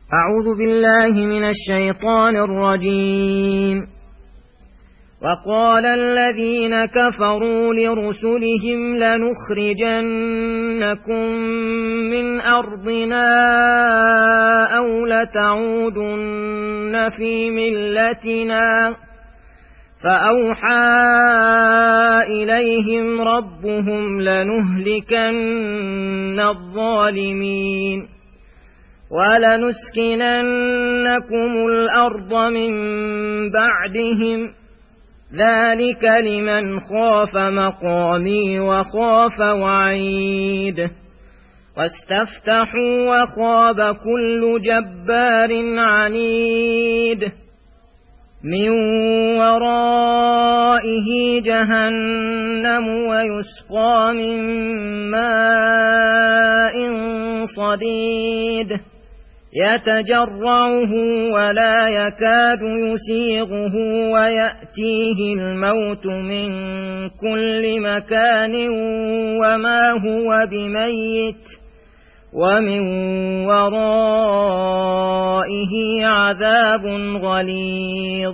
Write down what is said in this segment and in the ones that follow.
أعوذ بالله من الشيطان الرجيم. وقال الذين كفروا لرسلهم لنخرجنكم من أرضنا أو لتعودن في ملتنا فأوحى إليهم ربهم لنهلكن الظالمين ولنسكننكم الأرض من بعدهم ذلك لمن خاف مقامي وخاف وعيد. واستفتحوا وخاب كل جبار عنيد من ورائه جهنم ويسقى من ماء صديد يتجرعه ولا يكاد يسيغه ويأتيه الموت من كل مكان وما هو بميت ومن ورائه عذاب غليظ.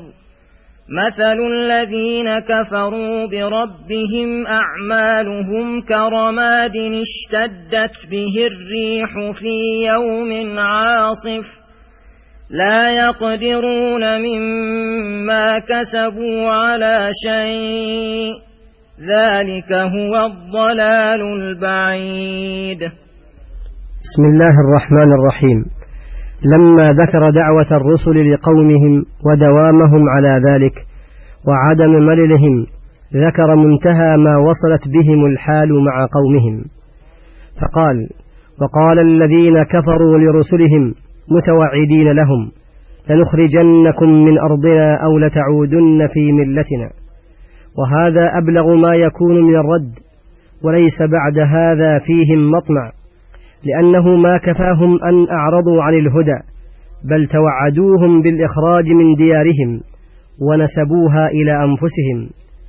مثل الذين كفروا بربهم أعمالهم كرماد اشتدت به الريح في يوم عاصف لا يقدرون مما كسبوا على شيء ذلك هو الضلال البعيد. بسم الله الرحمن الرحيم. لما ذكر دعوة الرسل لقومهم ودوامهم على ذلك وعدم مللهم ذكر منتهى ما وصلت بهم الحال مع قومهم فقال: وقال الذين كفروا لرسلهم متوعدين لهم لنخرجنكم من أرضنا أو لتعودن في ملتنا. وهذا أبلغ ما يكون من الرد، وليس بعد هذا فيهم مطمع، لأنه ما كفاهم أن أعرضوا عن الهدى، بل توعدوهم بالإخراج من ديارهم ونسبوها إلى أنفسهم،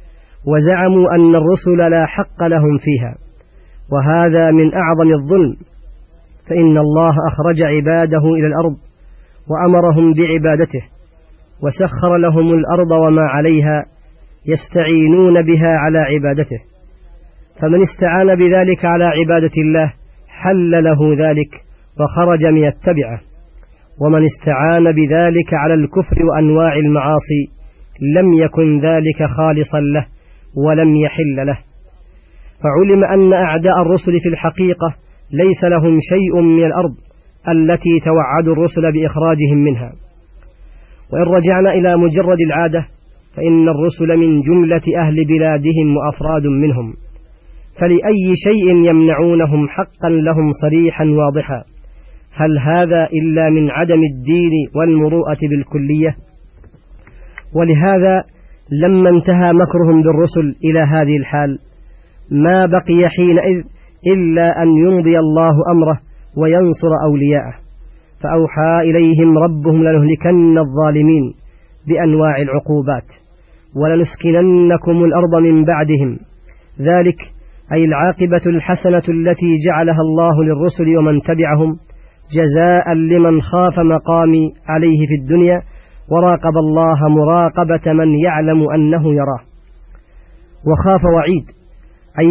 وزعموا أن الرسل لا حق لهم فيها، وهذا من أعظم الظلم، فإن الله أخرج عباده إلى الأرض وأمرهم بعبادته، وسخر لهم الأرض وما عليها يستعينون بها على عبادته، فمن استعان بذلك على عبادة الله حل له ذلك وخرج من التبعة، ومن استعان بذلك على الكفر وأنواع المعاصي لم يكن ذلك خالصا له ولم يحل له. فعلم أن أعداء الرسل في الحقيقة ليس لهم شيء من الأرض التي توعدوا الرسل بإخراجهم منها. وإن رجعنا إلى مجرد العادة فإن الرسل من جملة أهل بلادهم وأفراد منهم، فلأي شيء يمنعونهم حقا لهم صريحا واضحا؟ هل هذا إلا من عدم الدين والمروءة بالكلية؟ ولهذا لما انتهى مكرهم بالرسل إلى هذه الحال ما بقي حينئذ إلا أن يمضي الله أمره وينصر أولياءه، فأوحى إليهم ربهم لنهلكن الظالمين بأنواع العقوبات ولنسكننكم الأرض من بعدهم، ذلك أي العاقبة الحسنة التي جعلها الله للرسل ومن تبعهم جزاء لمن خاف مقامي عليه في الدنيا وراقب الله مراقبة من يعلم أنه يراه. وخاف وعيد أي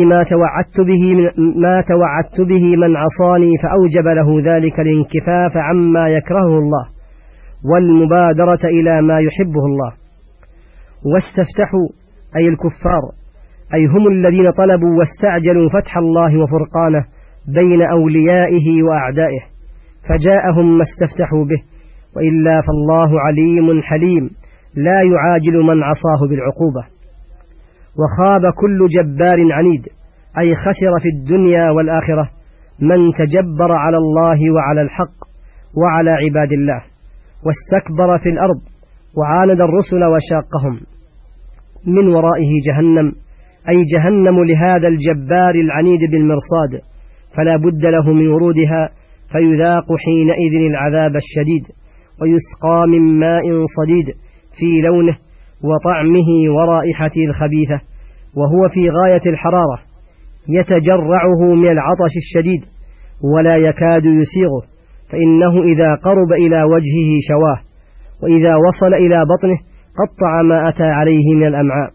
ما توعدت به من عصاني، فأوجب له ذلك الانكفاف عما يكرهه الله والمبادرة إلى ما يحبه الله. واستفتحوا أي الكفار، أي هم الذين طلبوا واستعجلوا فتح الله وفرقانه بين أوليائه وأعدائه، فجاءهم ما استفتحوا به، وإلا فالله عليم حليم لا يعاجل من عصاه بالعقوبة. وخاب كل جبار عنيد أي خسر في الدنيا والآخرة من تجبر على الله وعلى الحق وعلى عباد الله واستكبر في الأرض وعاند الرسل وشاقهم. من ورائه جهنم أي جهنم لهذا الجبار العنيد بالمرصاد، فلا بد له من ورودها فيذاق حينئذ العذاب الشديد ويسقى من ماء صديد في لونه وطعمه ورائحته الخبيثة، وهو في غاية الحرارة يتجرعه من العطش الشديد ولا يكاد يسيغه، فإنه إذا قرب إلى وجهه شواه، وإذا وصل إلى بطنه قطع ما أتى عليه من الأمعاء،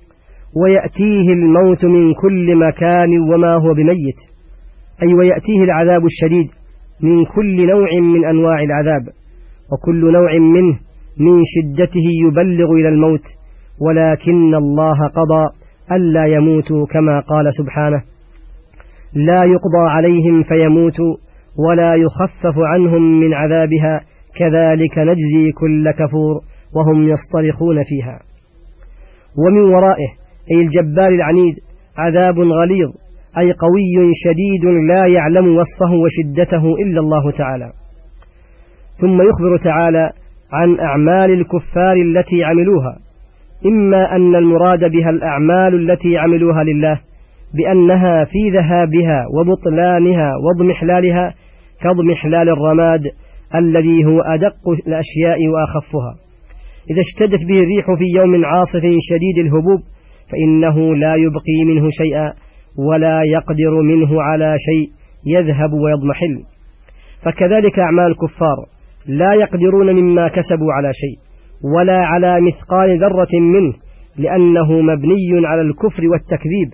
ويأتيه الموت من كل مكان وما هو بميت، أي ويأتيه العذاب الشديد من كل نوع من أنواع العذاب، وكل نوع منه من شدته يبلغ إلى الموت، ولكن الله قضى ألا يموتوا كما قال سبحانه: لا يقضى عليهم فيموتوا ولا يخفف عنهم من عذابها كذلك نجزي كل كفور وهم يصطرخون فيها. ومن ورائه أي الجبار العنيد عذاب غليظ، أي قوي شديد لا يعلم وصفه وشدته إلا الله تعالى. ثم يخبر تعالى عن أعمال الكفار التي عملوها، إما أن المراد بها الأعمال التي عملوها لله بأنها في ذهابها وبطلانها واضمحلالها كاضمحلال الرماد الذي هو أدق الأشياء وأخفها، إذا اشتدت به الريح في يوم عاصف شديد الهبوب فإنه لا يبقي منه شيئا ولا يقدر منه على شيء، يذهب ويضمحل. فكذلك أعمال الكفار لا يقدرون مما كسبوا على شيء ولا على مثقال ذرة منه، لأنه مبني على الكفر والتكذيب.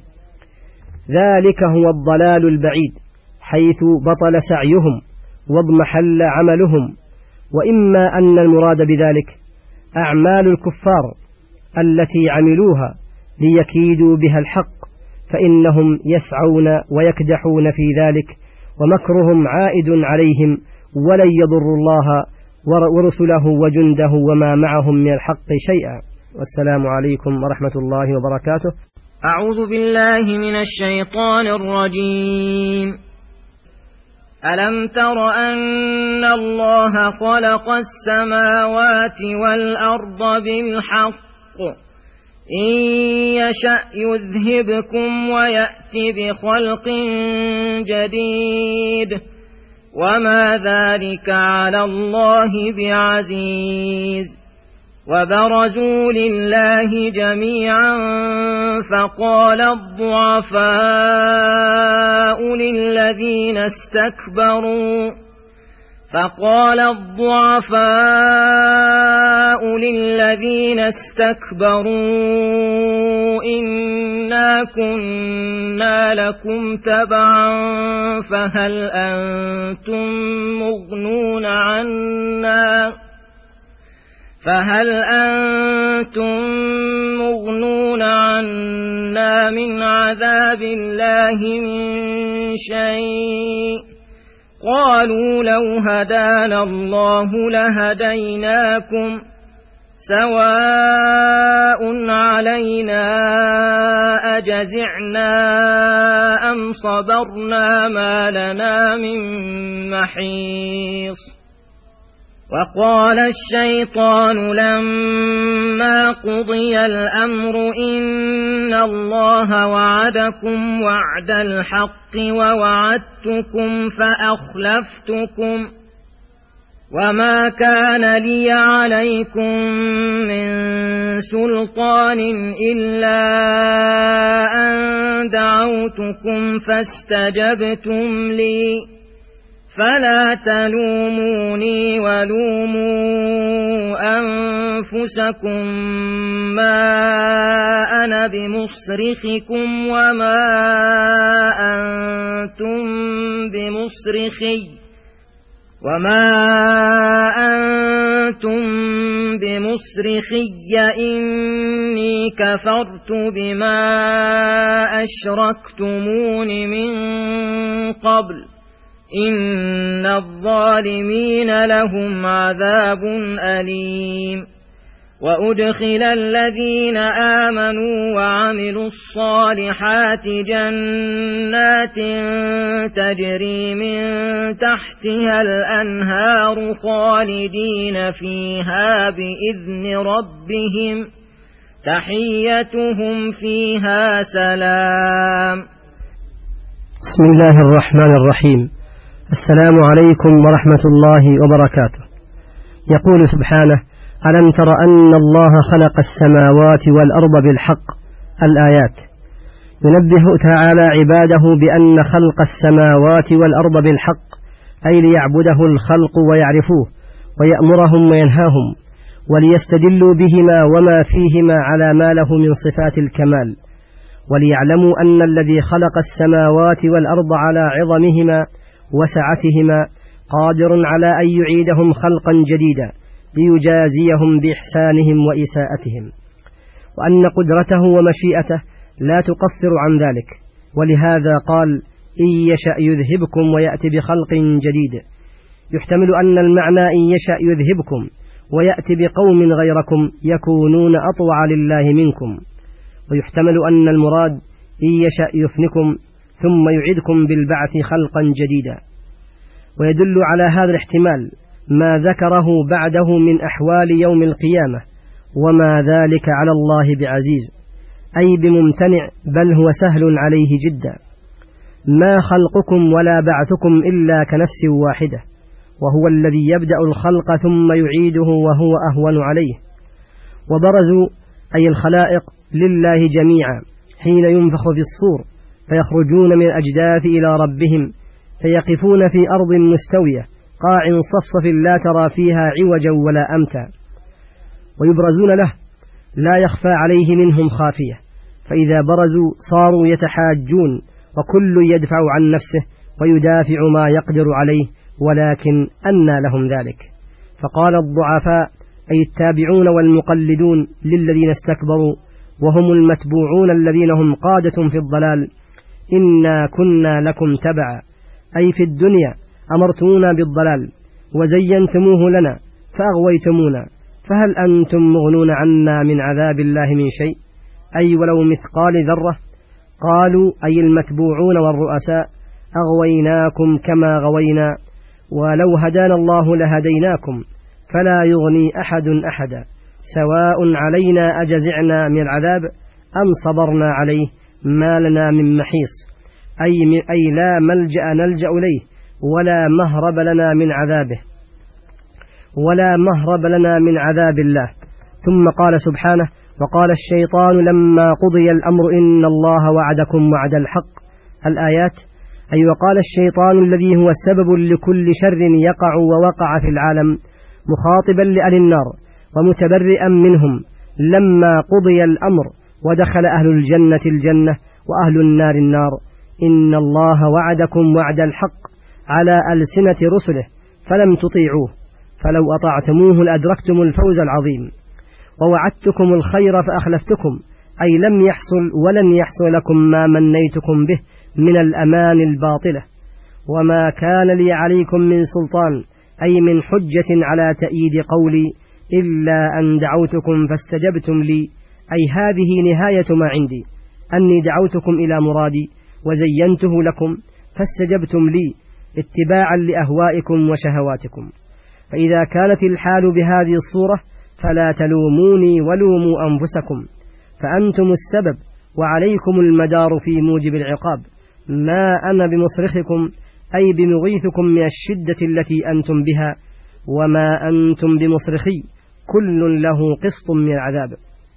ذلك هو الضلال البعيد، حيث بطل سعيهم واضمحل عملهم. وإما أن المراد بذلك أعمال الكفار التي عملوها ليكيدوا بها الحق، فإنهم يسعون ويكدحون في ذلك، ومكرهم عائد عليهم، ولن يضروا الله ورسله وجنده وما معهم من الحق شيئا. والسلام عليكم ورحمة الله وبركاته. أعوذ بالله من الشيطان الرجيم. ألم تر أن الله خلق السماوات والأرض بالحق، إن يشأ يذهبكم ويأتي بخلق جديد، وما ذلك على الله بعزيز. وبرزوا لله جميعا فقال الضعفاء للذين استكبروا إنا كنا لكم تبعا فهل أنتم مغنون عنا من عذاب الله من شيء؟ قالوا لو هدانا الله لهديناكم سواء علينا أجزعنا أم صبرنا ما لنا من محيص. وقال الشيطان لما قضي الأمر إن الله وعدكم وعد الحق ووعدتكم فأخلفتكم، وما كان لي عليكم من سلطان إلا أن دعوتكم فاستجبتم لي، فلا تلوموني ولوموا أنفسكم ما أنا بمصرخكم وما أنتم بمصرخي إني كفرت بما أشركتمون من قبل إن الظالمين لهم عذاب أليم. وأدخل الذين آمنوا وعملوا الصالحات جنات تجري من تحتها الأنهار خالدين فيها بإذن ربهم تحيتهم فيها سلام. بسم الله الرحمن الرحيم. السلام عليكم ورحمة الله وبركاته. يقول سبحانه: ألم تر أن الله خلق السماوات والأرض بالحق. الآيات. ينبه تعالى عباده بأن خلق السماوات والأرض بالحق أي ليعبده الخلق ويعرفوه ويأمرهم وينهاهم، وليستدلوا بهما وما فيهما على ما له من صفات الكمال، وليعلموا أن الذي خلق السماوات والأرض على عظمهما وسعتهما قادر على أن يعيدهم خلقا جديدا ليجازيهم بإحسانهم وإساءتهم، وأن قدرته ومشيئته لا تقصر عن ذلك. ولهذا قال: إن يشأ يذهبكم ويأتي بخلق جديد. يحتمل أن المعنى إن يشأ يذهبكم ويأتي بقوم غيركم يكونون أطوع لله منكم، ويحتمل أن المراد إن يشأ يفنكم ثم يعيدكم بالبعث خلقا جديدا. ويدل على هذا الاحتمال ما ذكره بعده من أحوال يوم القيامة، وما ذلك على الله بعزيز، أي بممتنع، بل هو سهل عليه جدا. ما خلقكم ولا بعثكم إلا كنفس واحدة، وهو الذي يبدأ الخلق ثم يعيده وهو أهون عليه. وبرزوا أي الخلائق لله جميعا حين ينفخ في الصور، فيخرجون من الأجداث إلى ربهم، فيقفون في أرض مستوية قاع صفصف لا ترى فيها عوجا ولا أمتا، ويبرزون له لا يخفى عليه منهم خافية، فإذا برزوا صاروا يتحاجون، وكل يدفع عن نفسه ويدافع ما يقدر عليه، ولكن أنى لهم ذلك. فقال الضعفاء أي التابعون والمقلدون للذين استكبروا وهم المتبوعون الذين هم قادة في الضلال: إنا كنا لكم تبعا، أي في الدنيا أمرتمونا بالضلال وزينتموه لنا فأغويتمونا، فهل أنتم مغنون عنا من عذاب الله من شيء؟ أي ولو مثقال ذرة. قالوا أي المتبوعون والرؤساء: أغويناكم كما غوينا، ولو هدانا الله لهديناكم، فلا يغني أحد أحدا، سواء علينا أجزعنا من العذاب أم صبرنا عليه، ما لنا من محيص، أي لا ملجأ نلجأ إليه ولا مهرب لنا من عذابه، ولا مهرب لنا من عذاب الله. ثم قال سبحانه: وقال الشيطان لما قضي الأمر إن الله وعدكم وعد الحق. الآيات. أي وقال الشيطان الذي هو السبب لكل شر يقع ووقع في العالم، مخاطبا لأهل النار ومتبرئا منهم، لما قضي الأمر ودخل أهل الجنة الجنة وأهل النار النار: إن الله وعدكم وعد الحق على ألسنة رسله فلم تطيعوه، فلو أطعتموه لأدركتم الفوز العظيم. ووعدتكم الخير فأخلفتكم، أي لم يحصل ولن يحصل لكم ما منيتكم به من الأمان الباطلة. وما كان لي عليكم من سلطان، أي من حجة على تأييد قولي، إلا أن دعوتكم فاستجبتم لي، أي هذه نهاية ما عندي، أني دعوتكم إلى مرادي وزينته لكم فاستجبتم لي اتباعا لأهوائكم وشهواتكم. فإذا كانت الحال بهذه الصورة فلا تلوموني ولوموا أنفسكم، فأنتم السبب وعليكم المدار في موجب العقاب، ما أنا بمصرخكم، أي بمغيثكم من الشدة التي أنتم بها، وما أنتم بمصرخي، كل له قسط من العذاب.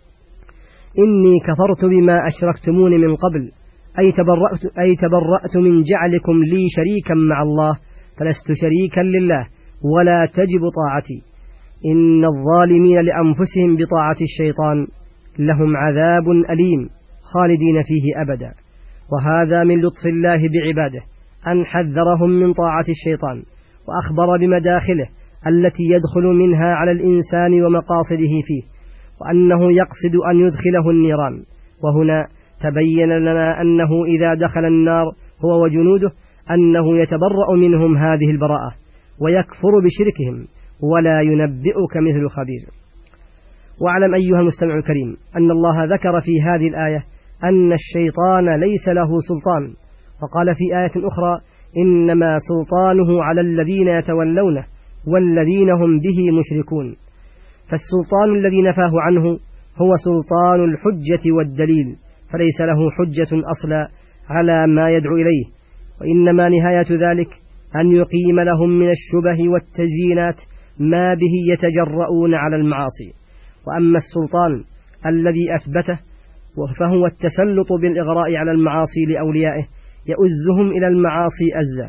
إني كفرت بما أشركتمون من قبل، أي تبرأت من جعلكم لي شريكا مع الله، فلست شريكا لله ولا تجب طاعتي. إن الظالمين لأنفسهم بطاعة الشيطان لهم عذاب أليم خالدين فيه أبدا. وهذا من لطف الله بعباده أن حذرهم من طاعة الشيطان، وأخبر بمداخله التي يدخل منها على الإنسان ومقاصده فيه، وأنه يقصد أن يدخله النيران. وهنا تبين لنا أنه إذا دخل النار هو وجنوده أنه يتبرأ منهم هذه البراءة ويكفر بشركهم، ولا ينبئك مثل خبير. واعلم أيها المستمع الكريم أن الله ذكر في هذه الآية أن الشيطان ليس له سلطان، فقال في آية أخرى: إنما سلطانه على الذين يتولونه والذين هم به مشركون. فالسلطان الذي نفاه عنه هو سلطان الحجة والدليل، فليس له حجة أصلا على ما يدعو إليه، وإنما نهاية ذلك أن يقيم لهم من الشبه والتزيينات ما به يتجرؤون على المعاصي. وأما السلطان الذي أثبته فهو التسلط بالإغراء على المعاصي لأوليائه، يؤزهم إلى المعاصي أزا،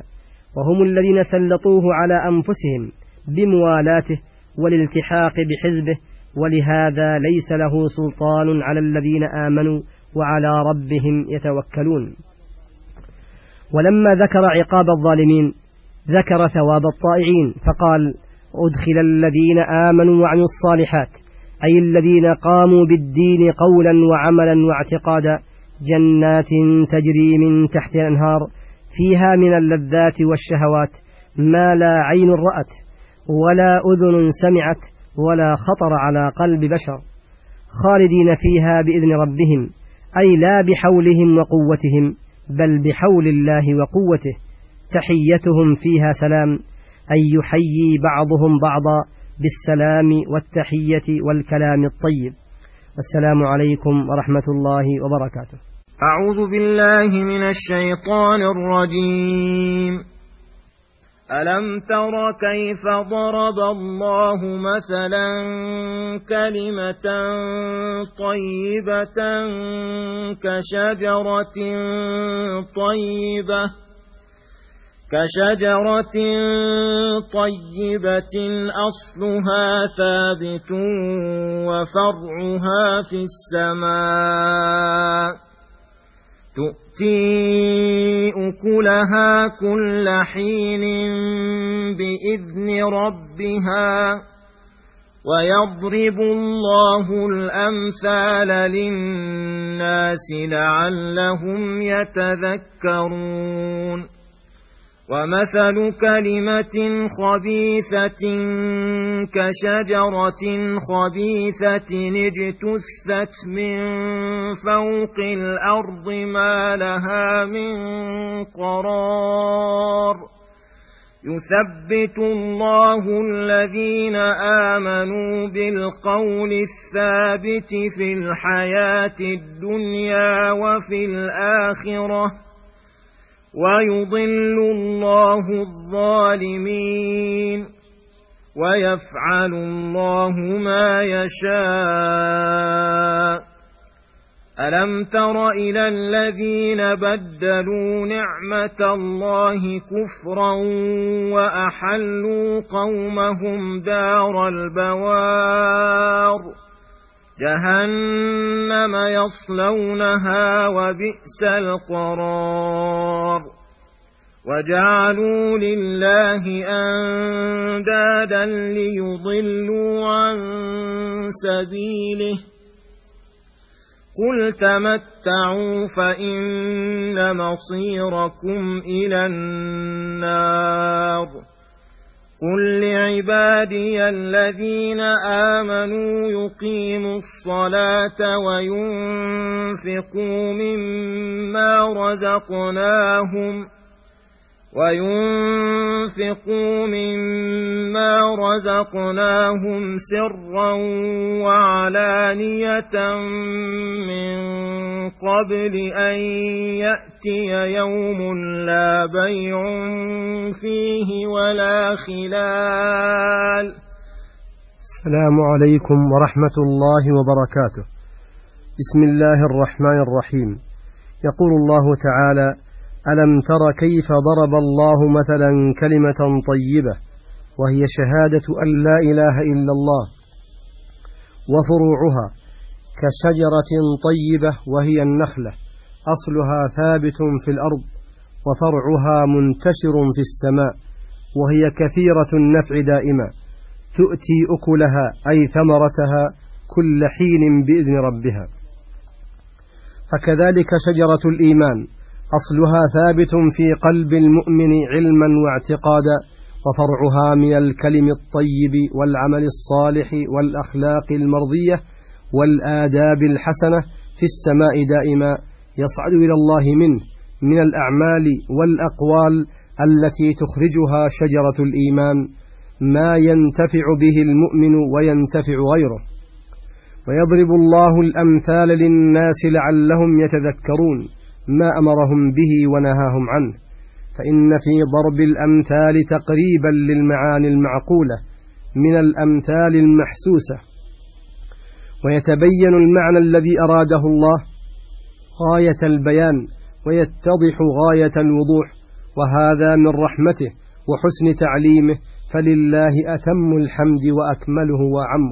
وهم الذين سلطوه على أنفسهم بموالاته والالتحاق بحزبه، ولهذا ليس له سلطان على الذين آمنوا وعلى ربهم يتوكلون. ولما ذكر عقاب الظالمين ذكر ثواب الطائعين فقال: أدخل الذين آمنوا وعملوا الصالحات، أي الذين قاموا بالدين قولا وعملا واعتقادا، جنات تجري من تحت الأنهار فيها من اللذات والشهوات ما لا عين رأت ولا أذن سمعت ولا خطر على قلب بشر، خالدين فيها بإذن ربهم، أي لا بحولهم وقوتهم بل بحول الله وقوته، تحيتهم فيها سلام، أي يحيي بعضهم بعضا بالسلام والتحية والكلام الطيب. السلام عليكم ورحمة الله وبركاته. أعوذ بالله من الشيطان الرجيم. ألم تر كيف ضرب الله مثلا كلمة طيبة كشجرة طيبة أصلها ثابت وفرعها في السماء، تؤتي أكلها كل حين بإذن ربها، ويضرب الله الأمثال للناس لعلهم يتذكرون. ومثل كلمة خبيثة كشجرة خبيثة اجتثت من فوق الأرض ما لها من قرار، يثبت الله الذين آمنوا بالقول الثابت في الحياة الدنيا وفي الآخرة، ويضل الله الظالمين، ويفعل الله ما يشاء. ألم تر إلى الذين بدلوا نعمة الله كفرا وأحلوا قومهم دار البوار، جهنم يصلونها وبئس القرار. وجعلوا لله أندادا ليضلوا عن سبيله، قل تمتعوا فإن مصيركم إلى النار. قل لعبادي الذين آمنوا يقيموا الصلاة وينفقوا مما رزقناهم سرا وعلانية من قبل أن يأتي يوم لا بيع فيه ولا خلال. السلام عليكم ورحمة الله وبركاته. بسم الله الرحمن الرحيم. يقول الله تعالى: ألم تر كيف ضرب الله مثلا كلمة طيبة وهي شهادة أن لا إله إلا الله وفروعها كشجرة طيبة وهي النخلة أصلها ثابت في الأرض وفرعها منتشر في السماء، وهي كثيرة النفع دائما، تؤتي أكلها أي ثمرتها كل حين بإذن ربها. فكذلك شجرة الإيمان أصلها ثابت في قلب المؤمن علما واعتقادا، وفرعها من الكلم الطيب والعمل الصالح والأخلاق المرضية والآداب الحسنة في السماء دائما، يصعد إلى الله منه من الأعمال والأقوال التي تخرجها شجرة الإيمان ما ينتفع به المؤمن وينتفع غيره. ويضرب الله الأمثال للناس لعلهم يتذكرون ما أمرهم به ونهاهم عنه، فإن في ضرب الأمثال تقريبا للمعاني المعقولة من الأمثال المحسوسة، ويتبين المعنى الذي أراده الله غاية البيان ويتضح غاية الوضوح، وهذا من رحمته وحسن تعليمه، فلله أتم الحمد وأكمله وأعمه.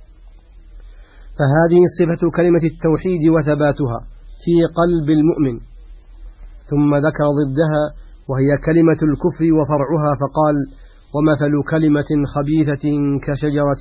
فهذه صفة كلمة التوحيد وثباتها في قلب المؤمن. ثم ذكر ضدها وهي كلمة الكفر وفرعها، فقال: ومثل كلمة خبيثة كشجرة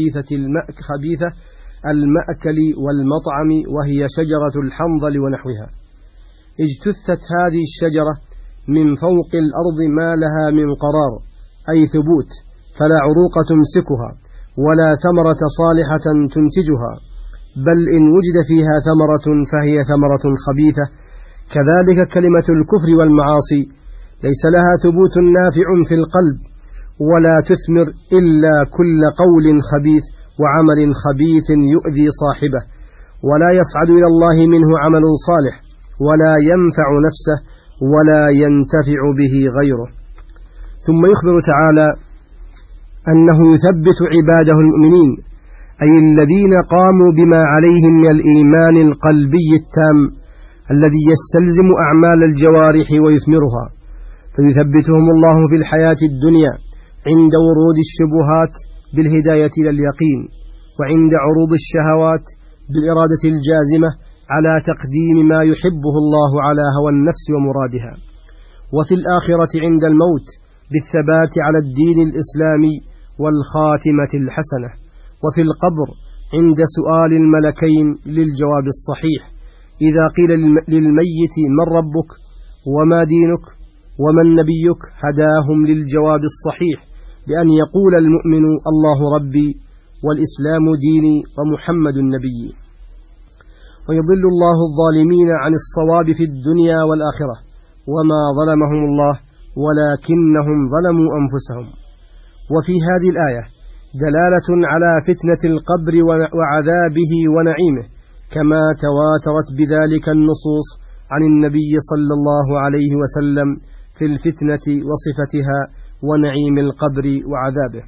خبيثة المأكل والمطعم، وهي شجرة الحنظل ونحوها. اجتثت هذه الشجرة من فوق الأرض ما لها من قرار، أي ثبوت، فلا عروق تمسكها ولا ثمرة صالحة تنتجها، بل إن وجد فيها ثمرة فهي ثمرة خبيثة. كذلك كلمة الكفر والمعاصي ليس لها ثبوت نافع في القلب، ولا تثمر إلا كل قول خبيث وعمل خبيث يؤذي صاحبه، ولا يصعد إلى الله منه عمل صالح، ولا ينفع نفسه ولا ينتفع به غيره. ثم يخبر تعالى أنه يثبت عباده المؤمنين، أي الذين قاموا بما عليهم من الإيمان القلبي التام الذي يستلزم أعمال الجوارح ويثمرها، فيثبتهم الله في الحياة الدنيا عند ورود الشبهات بالهداية إلى اليقين، وعند عروض الشهوات بالإرادة الجازمة على تقديم ما يحبه الله على هوى النفس ومرادها، وفي الآخرة عند الموت بالثبات على الدين الإسلامي والخاتمة الحسنة، وفي القبر عند سؤال الملكين للجواب الصحيح إذا قيل للميت من ربك وما دينك ومن نبيك، هداهم للجواب الصحيح بأن يقول المؤمن: الله ربي والإسلام ديني ومحمد نبيي. ويضل الله الظالمين عن الصواب في الدنيا والآخرة، وما ظلمهم الله ولكنهم ظلموا أنفسهم. وفي هذه الآية دلالة على فتنة القبر وعذابه ونعيمه، كما تواترت بذلك النصوص عن النبي صلى الله عليه وسلم في الفتنة وصفتها ونعيم القبر وعذابه.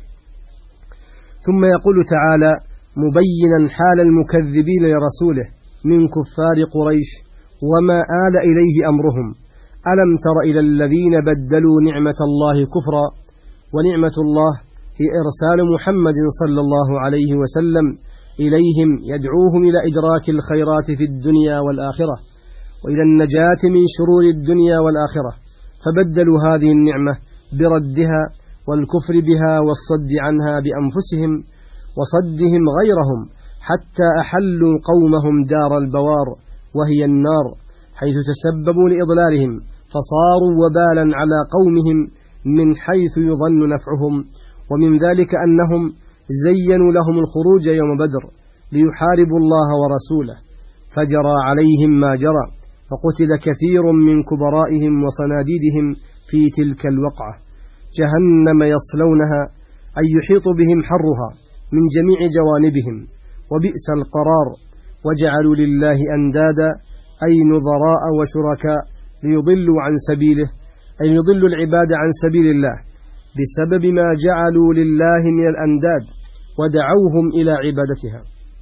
ثم يقول تعالى مبينا حال المكذبين لرسوله من كفار قريش وما آل إليه أمرهم: ألم تر إلى الذين بدلوا نعمة الله كفرا؟ ونعمة الله هي إرسال محمد صلى الله عليه وسلم إليهم يدعوهم إلى إدراك الخيرات في الدنيا والآخرة وإلى النجاة من شرور الدنيا والآخرة، فبدلوا هذه النعمة بردها والكفر بها والصد عنها بأنفسهم وصدهم غيرهم، حتى أحلوا قومهم دار البوار وهي النار، حيث تسببوا لإضلالهم فصاروا وبالا على قومهم من حيث يظن نفعهم. ومن ذلك أنهم زينوا لهم الخروج يوم بدر ليحاربوا الله ورسوله، فجرى عليهم ما جرى، فقتل كثير من كبرائهم وصناديدهم في تلك الوقعة. جهنم يصلونها أي يحيط بهم حرها من جميع جوانبهم، وبئس القرار. وجعلوا لله أندادا أي نظراء وشركاء ليضلوا عن سبيله، أي يضلوا العباد عن سبيل الله بسبب ما جعلوا لله من الأنداد ودعوهم إلى عبادتها.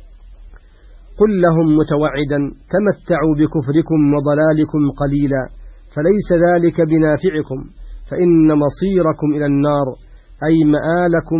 قل لهم متوعدا: تمتعوا بكفركم وضلالكم قليلا، فليس ذلك بنافعكم، فإن مصيركم إلى النار، أي مآلكم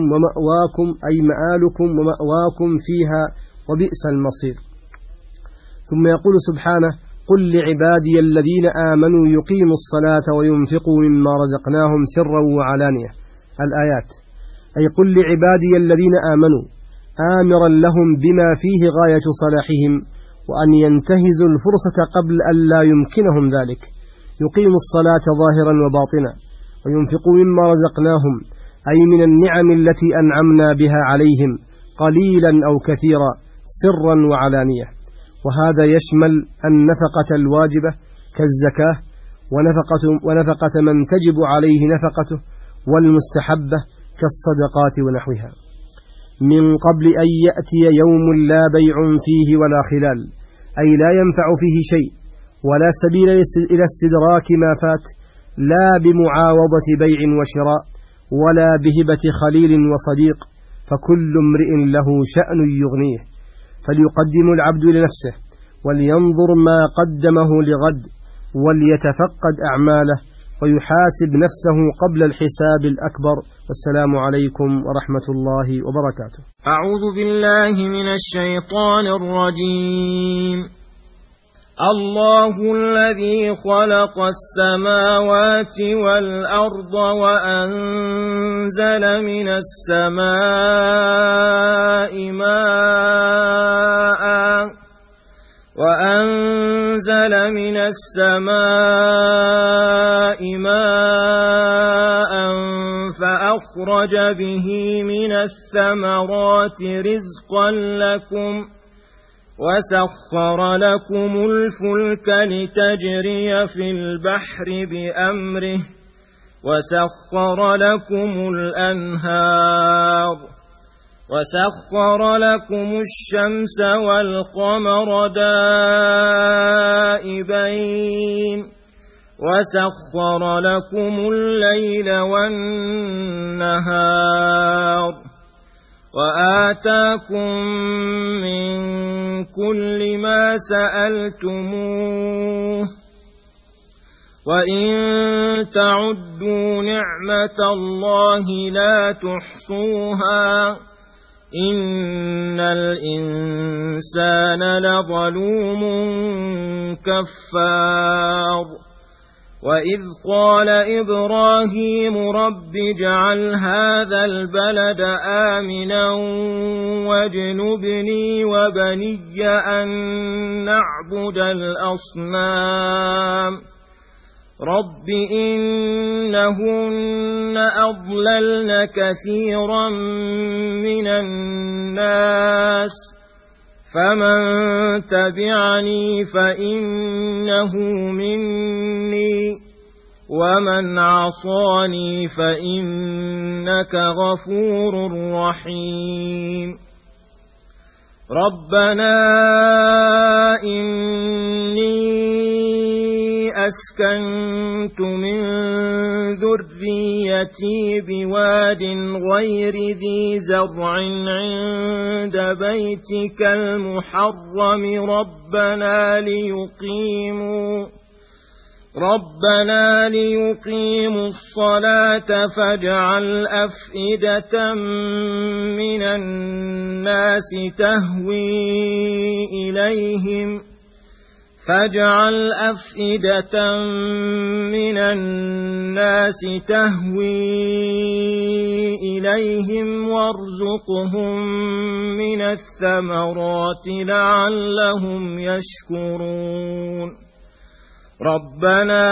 ومأواكم فيها، وبئس المصير. ثم يقول سبحانه: قل لعبادي الذين آمنوا يقيموا الصلاة وينفقوا مما رزقناهم سرا وعلانية. الآيات، أي قل لعبادي الذين آمنوا، آمرا لهم بما فيه غاية صلاحهم وأن ينتهزوا الفرصة قبل أن لا يمكنهم ذلك، يقيموا الصلاة ظاهرا وباطنا، وينفقوا مما رزقناهم، أي من النعم التي أنعمنا بها عليهم قليلا أو كثيرا، سرا وعلانية. وهذا يشمل النفقة الواجبة كالزكاة، ونفقة من تجب عليه نفقته، والمستحبة كالصدقات ونحوها، من قبل أن يأتي يوم لا بيع فيه ولا خلال، أي لا ينفع فيه شيء ولا سبيل إلى استدراك ما فات، لا بمعاوضة بيع وشراء ولا بهبة خليل وصديق، فكل امرئ له شأن يغنيه، فليقدم العبد لنفسه ولينظر ما قدمه لغد وليتفقد أعماله ويحاسب نفسه قبل الحساب الأكبر. والسلام عليكم ورحمة الله وبركاته. أعوذ بالله من الشيطان الرجيم. الله الذي خلق السماوات والأرض وأنزل من السماء ماء فأخرج به من الثمرات رزقا لكم وسخر لكم الفلك لتجري في البحر بأمره وسخر لكم الأنهار وسخر لكم الشمس والقمر دائبين وسخر لكم الليل والنهار وآتاكم من كل ما سألتموه وإن تعدوا نعمة الله لا تحصوها إن الإنسان لظلوم كفار. وإذ قال إبراهيم رب اجعل هذا البلد آمنا واجنبني وبني أن نعبد الأصنام رب إنهن أضللن كثيرا من الناس فمن تبعني فإنه مني ومن عصاني فإنك غفور رحيم. ربنا إني أسكنت من ذريتي بواد غير ذي زرع عند بيتك المحرم ربنا ليقيموا الصلاة فاجعل أفئدة من الناس تهوي إليهم وارزقهم من الثمرات لعلهم يشكرون. ربنا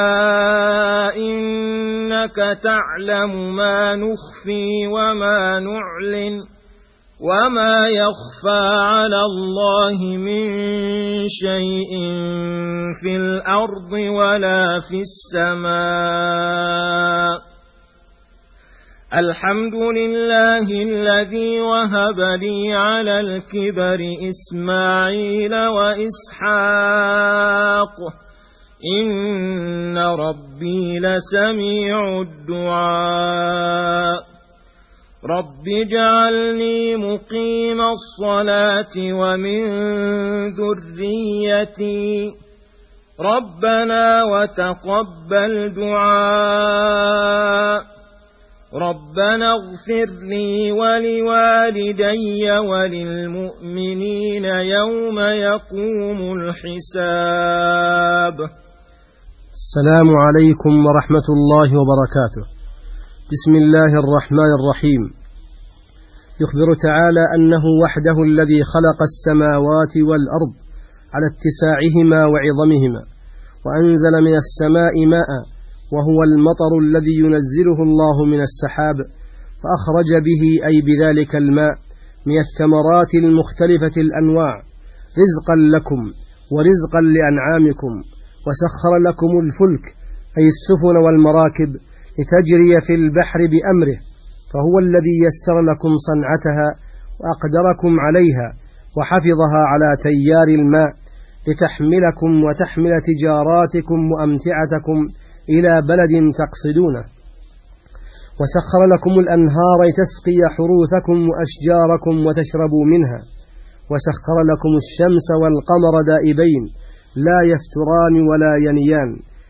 إنك تعلم ما نخفي وما نعلن وما يخفى على الله من شيء في الأرض ولا في السماء. الحمد لله الذي وهب لي على الكبر إسماعيل وإسحاق إن ربي لسميع الدعاء. رب اجعلني مقيم الصلاة ومن ذريتي ربنا وتقبل دعاء. ربنا اغفر لي ولوالدي وللمؤمنين يوم يقوم الحساب. السلام عليكم ورحمة الله وبركاته. بسم الله الرحمن الرحيم. يخبر تعالى أنه وحده الذي خلق السماوات والأرض على اتساعهما وعظمهما، وأنزل من السماء ماء وهو المطر الذي ينزله الله من السحاب، فأخرج به أي بذلك الماء من الثمرات المختلفة الأنواع رزقا لكم ورزقا لأنعامكم، وسخر لكم الفلك أي السفن والمراكب لتجري في البحر بأمره، فهو الذي يسر لكم صنعتها وأقدركم عليها وحفظها على تيار الماء لتحملكم وتحمل تجاراتكم وأمتعتكم إلى بلد تقصدونه. وسخر لكم الأنهار لتسقي حروثكم وأشجاركم وتشربوا منها. وسخر لكم الشمس والقمر دائبين لا يفتران ولا ينيان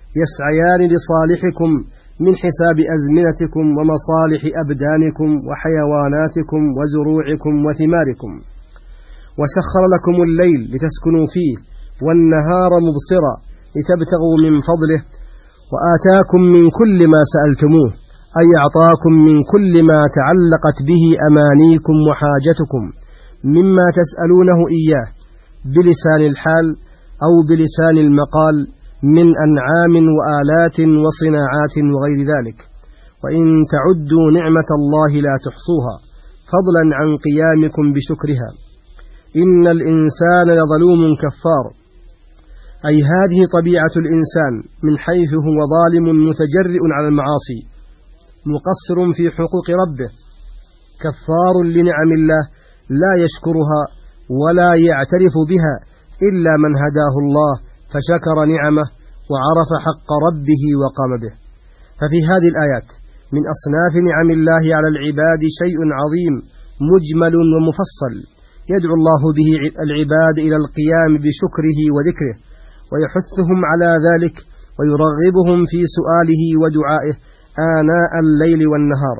يسعيان لصالحكم من حساب أزمنتكم ومصالح أبدانكم وحيواناتكم وزروعكم وثماركم، وسخر لكم الليل لتسكنوا فيه والنهار مبصرا لتبتغوا من فضله، وآتاكم من كل ما سألتموه، أي أعطاكم من كل ما تعلقت به أمانيكم وحاجتكم مما تسألونه إياه بلسان الحال أو بلسان المقال من أنعام وآلات وصناعات وغير ذلك، وإن تعدوا نعمة الله لا تحصوها، فضلا عن قيامكم بشكرها. إن الإنسان لظلوم كفار، أي هذه طبيعة الإنسان من حيث هو ظالم متجرئ على المعاصي مقصر في حقوق ربه، كفار لنعم الله لا يشكرها ولا يعترف بها إلا من هداه الله فشكر نعمه وعرف حق ربه وقام به. ففي هذه الآيات من أصناف نعم الله على العباد شيء عظيم مجمل ومفصل يدعو الله به العباد إلى القيام بشكره وذكره، ويحثهم على ذلك ويرغبهم في سؤاله ودعائه آناء الليل والنهار،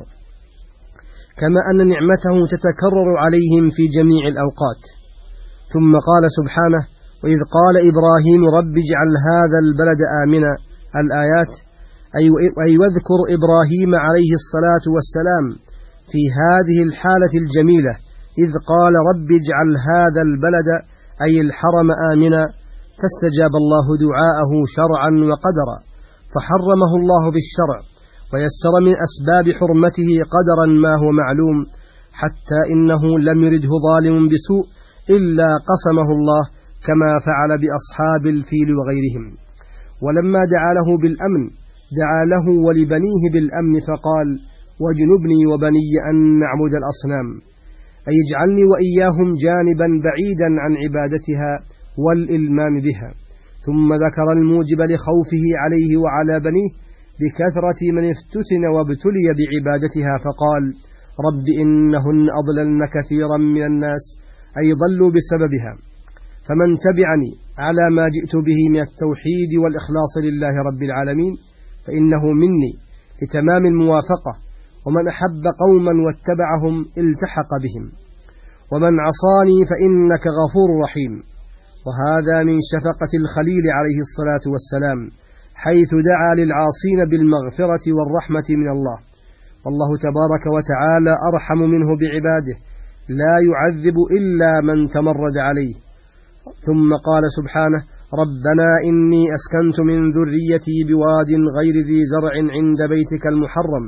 كما أن نعمته تتكرر عليهم في جميع الأوقات. ثم قال سبحانه: وإذ قال إبراهيم رب اجعل هذا البلد آمنا، الآيات، أي واذكر إبراهيم عليه الصلاة والسلام في هذه الحالة الجميلة إذ قال رب اجعل هذا البلد أي الحرم آمنا، فاستجاب الله دعاءه شرعا وقدرا، فحرمه الله بالشرع ويسر من أسباب حرمته قدرا ما هو معلوم، حتى إنه لم يرده ظالم بسوء إلا قسمه الله كما فعل بأصحاب الفيل وغيرهم. ولما دعا له بالأمن دعا له ولبنيه بالأمن فقال: واجنبني وبني أن نعبد الأصنام، أي اجعلني وإياهم جانبا بعيدا عن عبادتها والإلمام بها. ثم ذكر الموجب لخوفه عليه وعلى بنيه بكثرة من افتتن وابتلي بعبادتها فقال: رب إنهن أضللن كثيرا من الناس، أي ضلوا بسببها، فمن تبعني على ما جئت به من التوحيد والإخلاص لله رب العالمين فإنه مني لتمام الموافقة، ومن أحب قوما واتبعهم التحق بهم، ومن عصاني فإنك غفور رحيم. وهذا من شفقة الخليل عليه الصلاة والسلام، حيث دعا للعاصين بالمغفرة والرحمة من الله، والله تبارك وتعالى أرحم منه بعباده، لا يعذب إلا من تمرد عليه. ثم قال سبحانه: ربنا إني أسكنت من ذريتي بواد غير ذي زرع عند بيتك المحرم،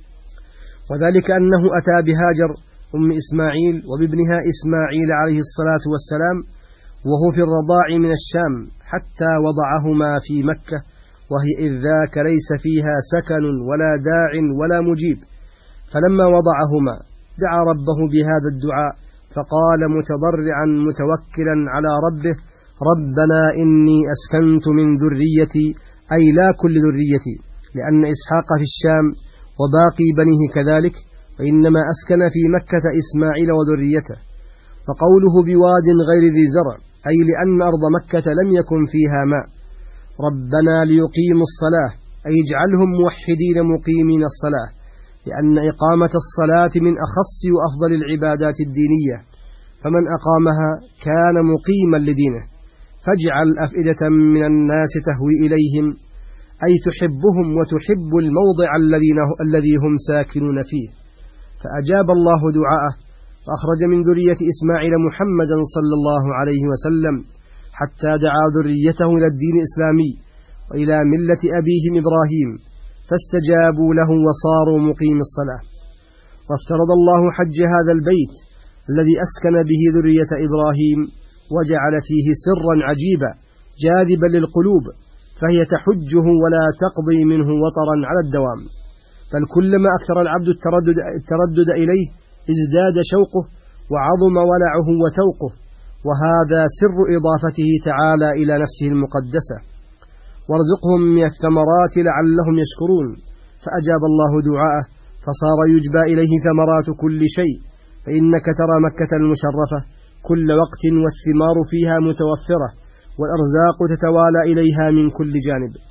وذلك أنه أتى بهاجر أم إسماعيل وبابنها إسماعيل عليه الصلاة والسلام وهو في الرضاع من الشام حتى وضعهما في مكة، وهي إذ ذاك ليس فيها سكن ولا داع ولا مجيب، فلما وضعهما دعا ربه بهذا الدعاء فقال متضرعا متوكلا على ربه: ربنا إني أسكنت من ذريتي، أي لا كل ذريتي، لأن إسحاق في الشام وباقي بنيه كذلك، وإنما أسكن في مكة إسماعيل وذريته. فقوله بواد غير ذي زرع أي لأن أرض مكة لم يكن فيها ماء. ربنا ليقيموا الصلاة، أي اجعلهم موحدين مقيمين الصلاة، لأن إقامة الصلاة من أخص وأفضل العبادات الدينية، فمن أقامها كان مقيما لدينه. فاجعل أفئدة من الناس تهوي إليهم، أي تحبهم وتحب الموضع الذي هم ساكنون فيه. فأجاب الله دعاءه وأخرج من ذرية إسماعيل محمدا صلى الله عليه وسلم، حتى دعا ذريته إلى الدين الإسلامي وإلى ملة أبيهم إبراهيم، فاستجابوا له وصاروا مقيم الصلاة. وافترض الله حج هذا البيت الذي أسكن به ذرية إبراهيم، وجعل فيه سرا عجيبا جاذبا للقلوب، فهي تحجه ولا تقضي منه وطرا على الدوام، بل كلما أكثر العبد التردد إليه ازداد شوقه وعظم ولعه وتوقه، وهذا سر إضافته تعالى إلى نفسه المقدسة. وارزقهم من الثمرات لعلهم يشكرون، فأجاب الله دعاءه فصار يجبى إليه ثمرات كل شيء، فإنك ترى مكة المشرفة كل وقت والثمار فيها متوفرة، والأرزاق تتوالى إليها من كل جانب.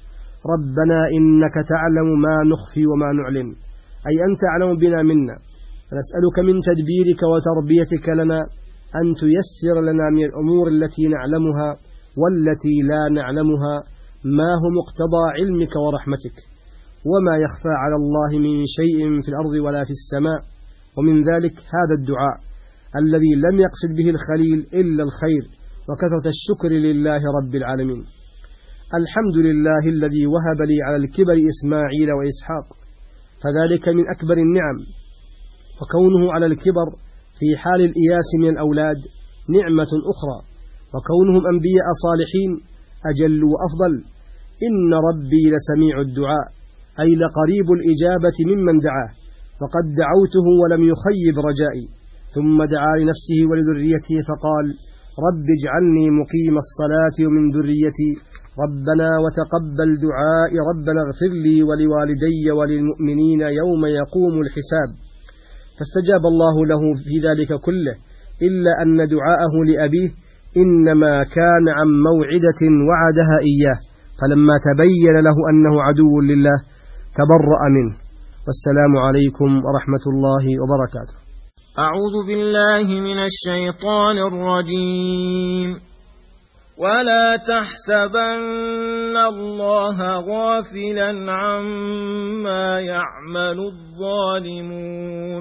ربنا إنك تعلم ما نخفي وما نعلن، أي أنت أعلم بنا منا، فنسألك من تدبيرك وتربيتك لنا أن تيسر لنا من الأمور التي نعلمها والتي لا نعلمها ما هو مقتضى علمك ورحمتك، وما يخفى على الله من شيء في الأرض ولا في السماء. ومن ذلك هذا الدعاء الذي لم يقصد به الخليل إلا الخير وكثرة الشكر لله رب العالمين. الحمد لله الذي وهب لي على الكبر إسماعيل وإسحاق، فذلك من أكبر النعم، وكونه على الكبر في حال الإياس من الأولاد نعمة أخرى، وكونهم أنبياء صالحين أجل وأفضل. إن ربي لسميع الدعاء، أي لقريب الإجابة ممن دعاه، فقد دعوته ولم يخيب رجائي. ثم دعا لنفسه ولذريته فقال رب اجعلني مقيم الصلاة ومن ذريتي ربنا وتقبل دعائي ربنا اغفر لي ولوالدي وللمؤمنين يوم يقوم الحساب. فاستجاب الله له في ذلك كله، إلا أن دعاءه لأبيه إنما كان عن موعدة وعدها إياه، فلما تبين له أنه عدو لله تبرأ منه. والسلام عليكم ورحمة الله وبركاته. أعوذ بالله من الشيطان الرجيم. ولا تحسبن الله غافلا عما يعمل الظالمون،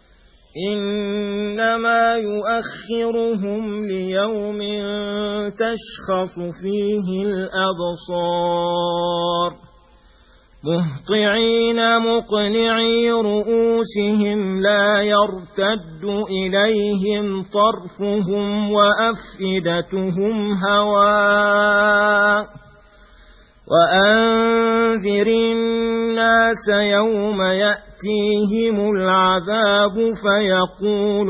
إنما يؤخرهم ليوم تشخص فيه الأبصار، مهطعين مقنعي رؤوسهم لا يرتد إليهم طرفهم وأفئدتهم هواء. وأنذر الناس يوم يأتيهم العذاب فيقول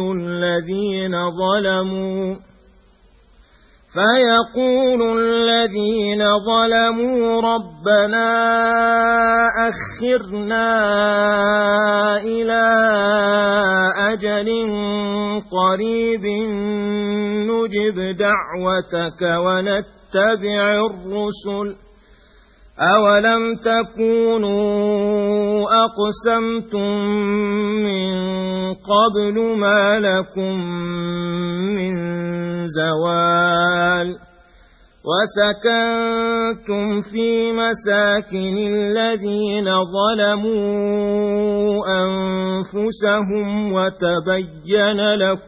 الذين ظلموا ربنا أخرنا إلى أجل قريب نجب دعوتك ونتبع الرسل، أولم تكونوا أقسمتم من قبل ما لكم من زوال، وسكنتم في مساكن الذين ظلموا أنفسهم وتبين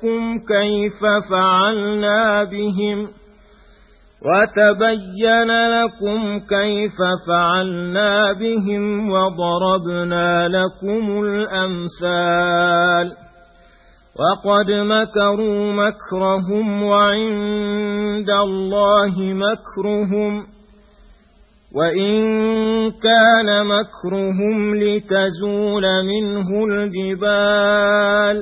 لكم كيف فعلنا بهم وضربنا لكم الأمثال. وقد مكروا مكرهم وعند الله مكرهم، وإن كان مكرهم لتزول منه الجبال.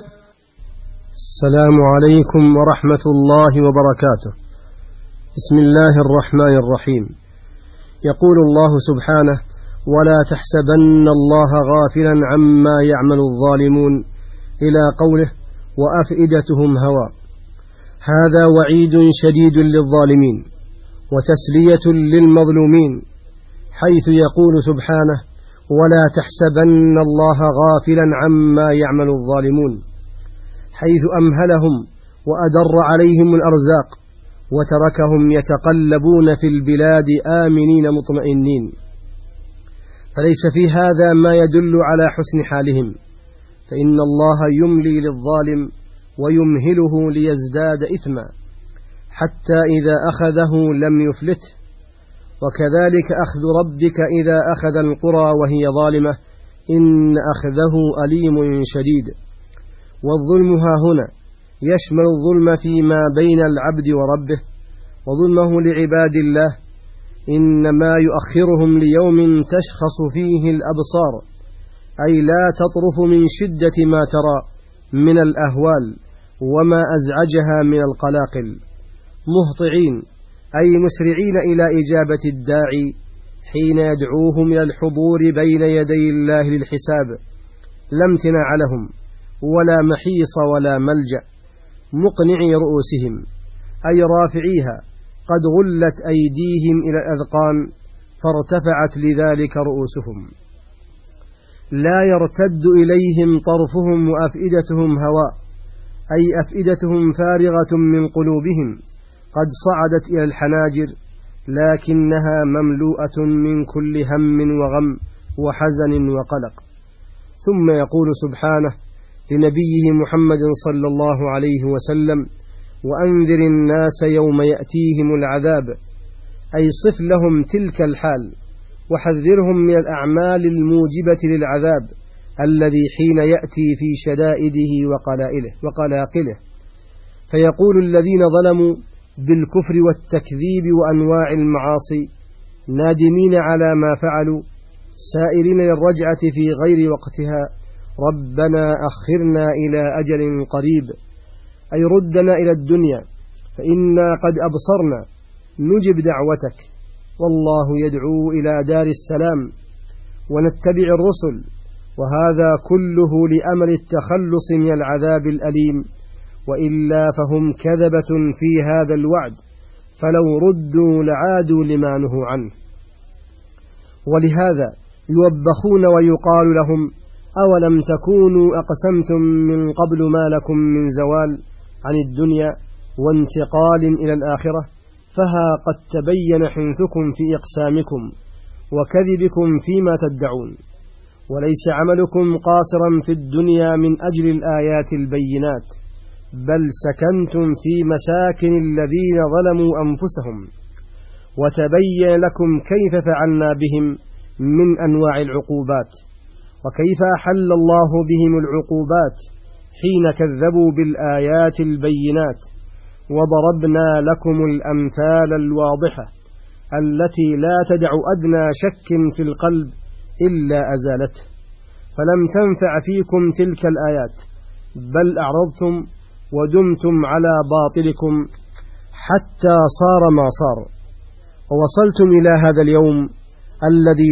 السلام عليكم ورحمة الله وبركاته. بسم الله الرحمن الرحيم. يقول الله سبحانه ولا تحسبن الله غافلا عما يعمل الظالمون إلى قوله وأفئدتهم هواء. هذا وعيد شديد للظالمين وتسلية للمظلومين، حيث يقول سبحانه ولا تحسبن الله غافلا عما يعمل الظالمون، حيث أمهلهم وأدر عليهم الأرزاق وتركهم يتقلبون في البلاد آمنين مطمئنين، فليس في هذا ما يدل على حسن حالهم، فإن الله يملي للظالم ويمهله ليزداد إثما حتى إذا أخذه لم يفلته. وكذلك أخذ ربك إذا أخذ القرى وهي ظالمة إن أخذه أليم شديد. والظلم ها هنا يشمل الظلم فيما بين العبد وربه وظلمه لعباد الله، إنما يؤخرهم ليوم تشخص فيه الأبصار، أي لا تطرف من شدة ما ترى من الأهوال وما أزعجها من القلاقل، مهطعين أي مسرعين إلى إجابة الداعي حين يدعوهم إلى الحضور بين يدي الله للحساب، لا امتناع لهم ولا محيص ولا ملجأ، مقنعي رؤوسهم أي رافعيها، قد غلت أيديهم إلى الأذقان فارتفعت لذلك رؤوسهم. لا يرتد إليهم طرفهم وأفئدتهم هواء، أي أفئدتهم فارغة من قلوبهم قد صعدت إلى الحناجر، لكنها مملوءة من كل هم وغم وحزن وقلق. ثم يقول سبحانه لنبيه محمد صلى الله عليه وسلم: وأنذر الناس يوم يأتيهم العذاب، أي صف لهم تلك الحال وحذرهم من الأعمال الموجبة للعذاب الذي حين يأتي في شدائده وقلاقله، فيقول الذين ظلموا بالكفر والتكذيب وأنواع المعاصي نادمين على ما فعلوا سائرين للرجعة في غير وقتها: ربنا أخرنا إلى أجل قريب، أي ردنا إلى الدنيا فإنا قد أبصرنا نجب دعوتك، والله يدعو إلى دار السلام، ونتبع الرسل، وهذا كله لأمل التخلص من العذاب الأليم، وإلا فهم كذبة في هذا الوعد، فلو ردوا لعادوا لما نهوا عنه. ولهذا يوبخون ويقال لهم: أولم تكونوا أقسمتم من قبل ما لكم من زوال عن الدنيا وانتقال إلى الآخرة، فها قد تبين حنثكم في إقسامكم وكذبكم فيما تدعون، وليس عملكم قاصرا في الدنيا من أجل الآيات البينات، بل سكنتم في مساكن الذين ظلموا أنفسهم، وتبين لكم كيف فعلنا بهم من أنواع العقوبات، وكيف أحل الله بهم العقوبات حين كذبوا بالآيات البينات، وضربنا لكم الأمثال الواضحة التي لا تدع أدنى شك في القلب إلا أزالته، فلم تنفع فيكم تلك الآيات، بل أعرضتم ودمتم على باطلكم حتى صار ما صار، ووصلتم إلى هذا اليوم الذي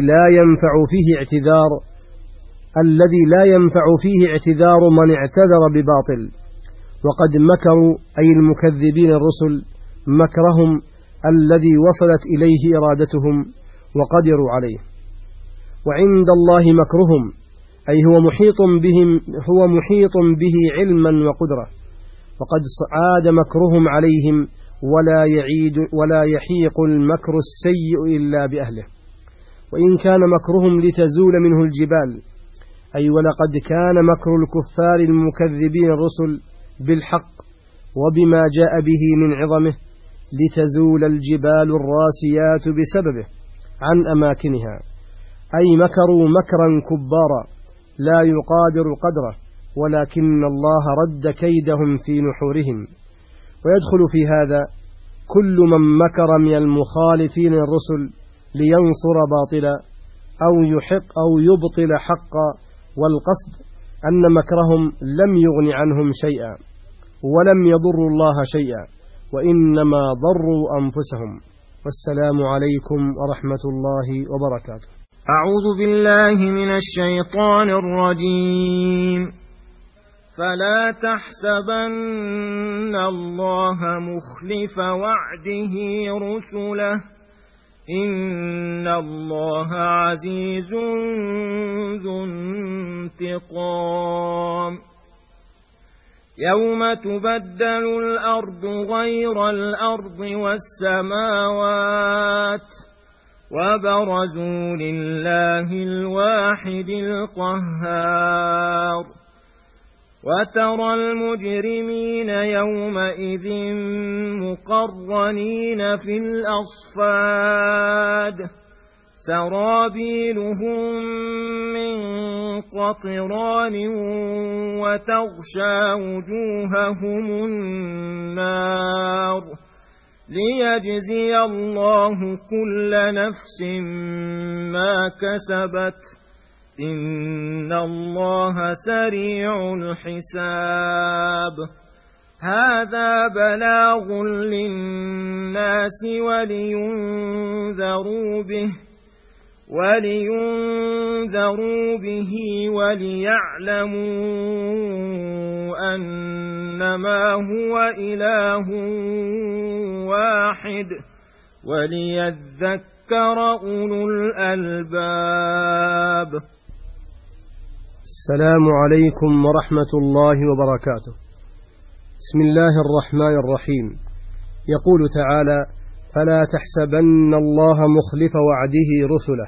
لا ينفع فيه اعتذار من اعتذر بباطل. وقد مكروا أي المكذبين الرسل مكرهم الذي وصلت إليه إرادتهم وقدروا عليه، وعند الله مكرهم أي هو محيط به علما وقدرة، وقد عاد مكرهم عليهم، ولا يحيق المكر السيء إلا بأهله. وإن كان مكرهم لتزول منه الجبال، أي ولقد كان مكر الكفار المكذبين الرسل بالحق وبما جاء به من عظمه لتزول الجبال الراسيات بسببه عن أماكنها، أي مكروا مكرا كبارا لا يقادر قدره، ولكن الله رد كيدهم في نحورهم. ويدخل في هذا كل من مكر من المخالفين الرسل لينصر باطلا أو يبطل حقا، والقصد أن مكرهم لم يغن عنهم شيئا ولم يضروا الله شيئا، وإنما ضروا أنفسهم. والسلام عليكم ورحمة الله وبركاته. أعوذ بالله من الشيطان الرجيم. فلا تحسبن الله مخلف وعده رسله، إن الله عزيز ذو انتقام. يوم تبدل الأرض غير الأرض والسماوات، وبرزوا لله الواحد القهار. وترى المجرمين يومئذ مقرنين في الأصفاد، سرابيلهم من قطران وتغشى وجوههم النار، ليجزي الله كل نفس ما كسبت، إن الله سريع الحساب. هذا بلاغ للناس ولينذروا به وليعلموا أنما هو إله واحد، وليذكر ليذكر أولو الألباب. السلام عليكم ورحمة الله وبركاته. بسم الله الرحمن الرحيم. يقول تعالى: فلا تحسبن الله مخلف وعده رسله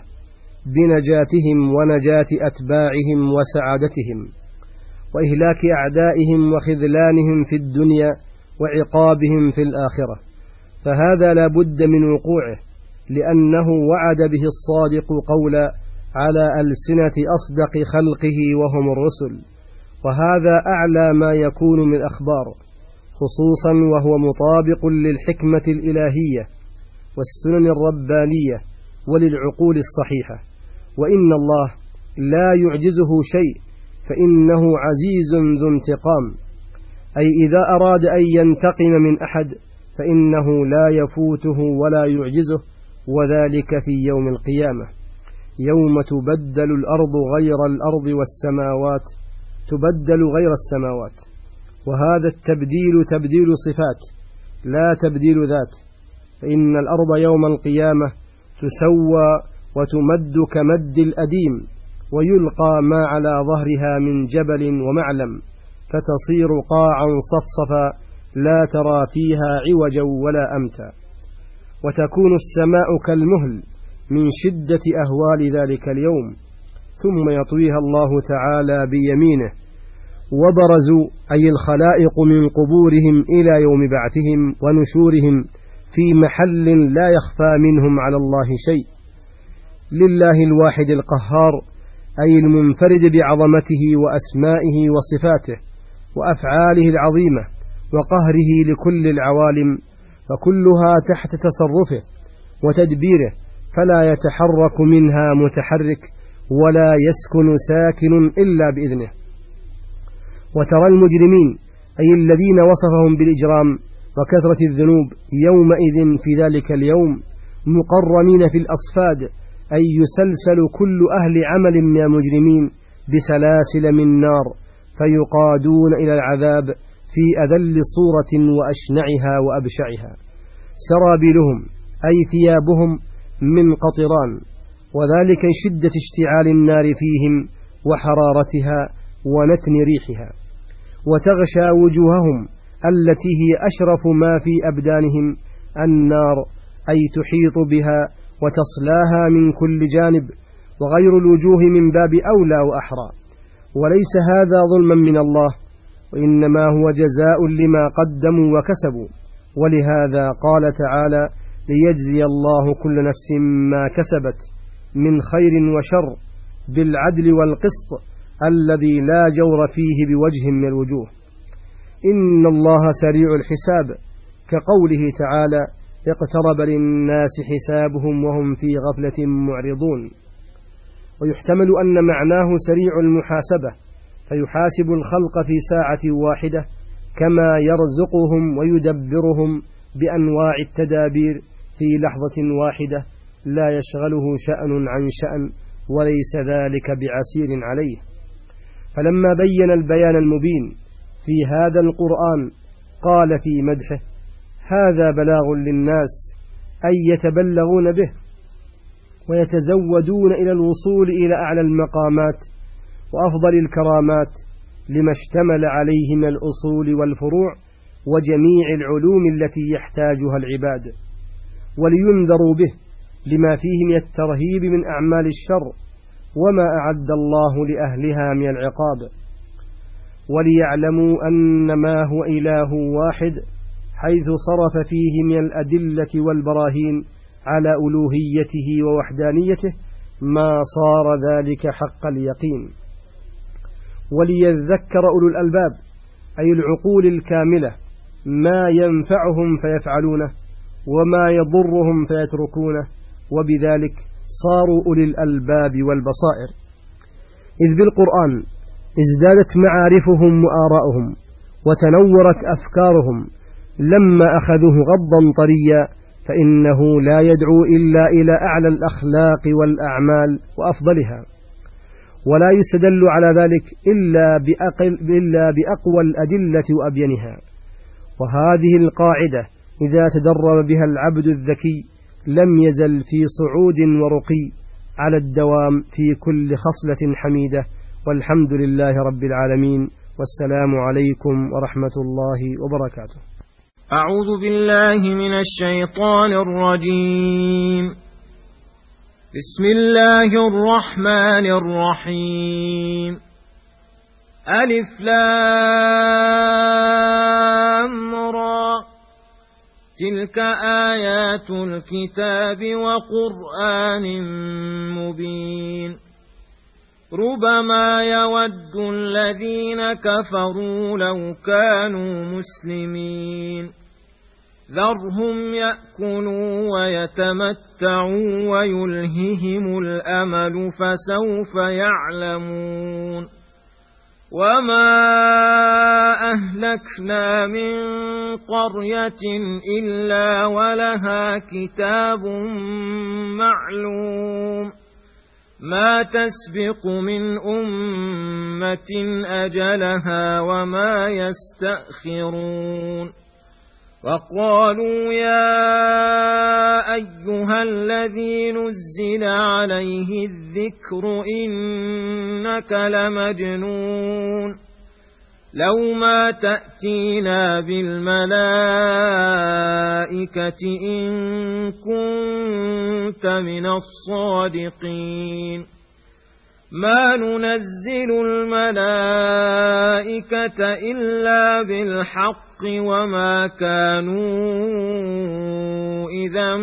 بنجاتهم ونجاة أتباعهم وسعادتهم وإهلاك أعدائهم وخذلانهم في الدنيا وعقابهم في الآخرة، فهذا لا بد من وقوعه، لأنه وعد به الصادق قولا على ألسنة أصدق خلقه وهم الرسل، وهذا أعلى ما يكون من أخبار، خصوصا وهو مطابق للحكمة الإلهية والسنن الربانية وللعقول الصحيحة. وإن الله لا يعجزه شيء، فإنه عزيز ذو انتقام، أي إذا أراد أن ينتقم من أحد فإنه لا يفوته ولا يعجزه، وذلك في يوم القيامة يوم تبدل الأرض غير الأرض والسماوات تبدل غير السماوات، وهذا التبديل تبديل صفات لا تبديل ذات، فإن الأرض يوم القيامة تسوى وتمد كمد الأديم، ويلقى ما على ظهرها من جبل ومعلم، فتصير قاعا صفصفا لا ترى فيها عوجا ولا أمتا، وتكون السماء كالمهل من شدة أهوال ذلك اليوم، ثم يطويها الله تعالى بيمينه، وبرزوا أي الخلائق من قبورهم إلى يوم بعثهم ونشورهم في محل لا يخفى منهم على الله شيء، لله الواحد القهار، أي المنفرد بعظمته وأسمائه وصفاته وأفعاله العظيمة وقهره لكل العوالم، فكلها تحت تصرفه وتدبيره، فلا يتحرك منها متحرك ولا يسكن ساكن إلا بإذنه. وترى المجرمين أي الذين وصفهم بالإجرام وكثرة الذنوب يومئذ في ذلك اليوم مقرنين في الأصفاد، أي يسلسل كل أهل عمل من المجرمين بسلاسل من نار، فيقادون إلى العذاب في أذل صورة وأشنعها وأبشعها، سرابيلهم أي ثيابهم من قطران، وذلك شدة اشتعال النار فيهم وحرارتها ونتن ريحها، وتغشى وجوههم التي هي أشرف ما في أبدانهم النار، أي تحيط بها وتصلاها من كل جانب، وغير الوجوه من باب أولى وأحرى، وليس هذا ظلما من الله، وإنما هو جزاء لما قدموا وكسبوا. ولهذا قال تعالى: ليجزي الله كل نفس ما كسبت من خير وشر بالعدل والقسط الذي لا جور فيه بوجه من الوجوه، إن الله سريع الحساب، كقوله تعالى: اقترب للناس حسابهم وهم في غفلة معرضون. ويحتمل أن معناه سريع المحاسبة، فيحاسب الخلق في ساعة واحدة، كما يرزقهم ويدبرهم بأنواع التدابير في لحظة واحدة، لا يشغله شأن عن شأن، وليس ذلك بعسير عليه. فلما بين البيان المبين في هذا القرآن قال في مدحه: هذا بلاغ للناس، أي يتبلغون به ويتزودون إلى الوصول إلى أعلى المقامات وأفضل الكرامات، لما اشتمل عليه من الأصول والفروع وجميع العلوم التي يحتاجها العباد، ولينذروا به لما فيه من الترهيب من أعمال الشر وما أعد الله لأهلها من العقاب، وليعلموا أنما هو إله واحد، حيث صرف فيه من الأدلة والبراهين على ألوهيته ووحدانيته ما صار ذلك حق اليقين. وليذكر أولو الألباب أي العقول الكاملة ما ينفعهم فيفعلونه وما يضرهم فيتركونه، وبذلك صاروا أولي الألباب والبصائر، إذ بالقرآن ازدادت معارفهم وآراؤهم وتنورت أفكارهم لما أخذوه غضا طريا، فإنه لا يدعو إلا إلى أعلى الأخلاق والأعمال وأفضلها، ولا يستدل على ذلك إلا بأقوى الأدلة وأبينها. وهذه القاعدة إذا تدرب بها العبد الذكي لم يزل في صعود ورقي على الدوام في كل خصلة حميدة، والحمد لله رب العالمين، والسلام عليكم ورحمة الله وبركاته. أعوذ بالله من الشيطان الرجيم. بسم الله الرحمن الرحيم. ألف لام را، تلك آيات الكتاب وقرآن مبين. ربما يود الذين كفروا لو كانوا مسلمين. ذرهم يأكلوا ويتمتعوا ويلههم الأمل فسوف يعلمون. وما أهلكنا من قرية إلا ولها كتاب معلوم، ما تسبق من أمة أجلها وما يستأخرون. وقالوا يا أيها الذي نزل عليه الذكر إنك لمجنون، لو ما تأتينا بالملائكة إن كنت من الصادقين. ما ننزل الملائكة إلا بالحق وما كانوا إذا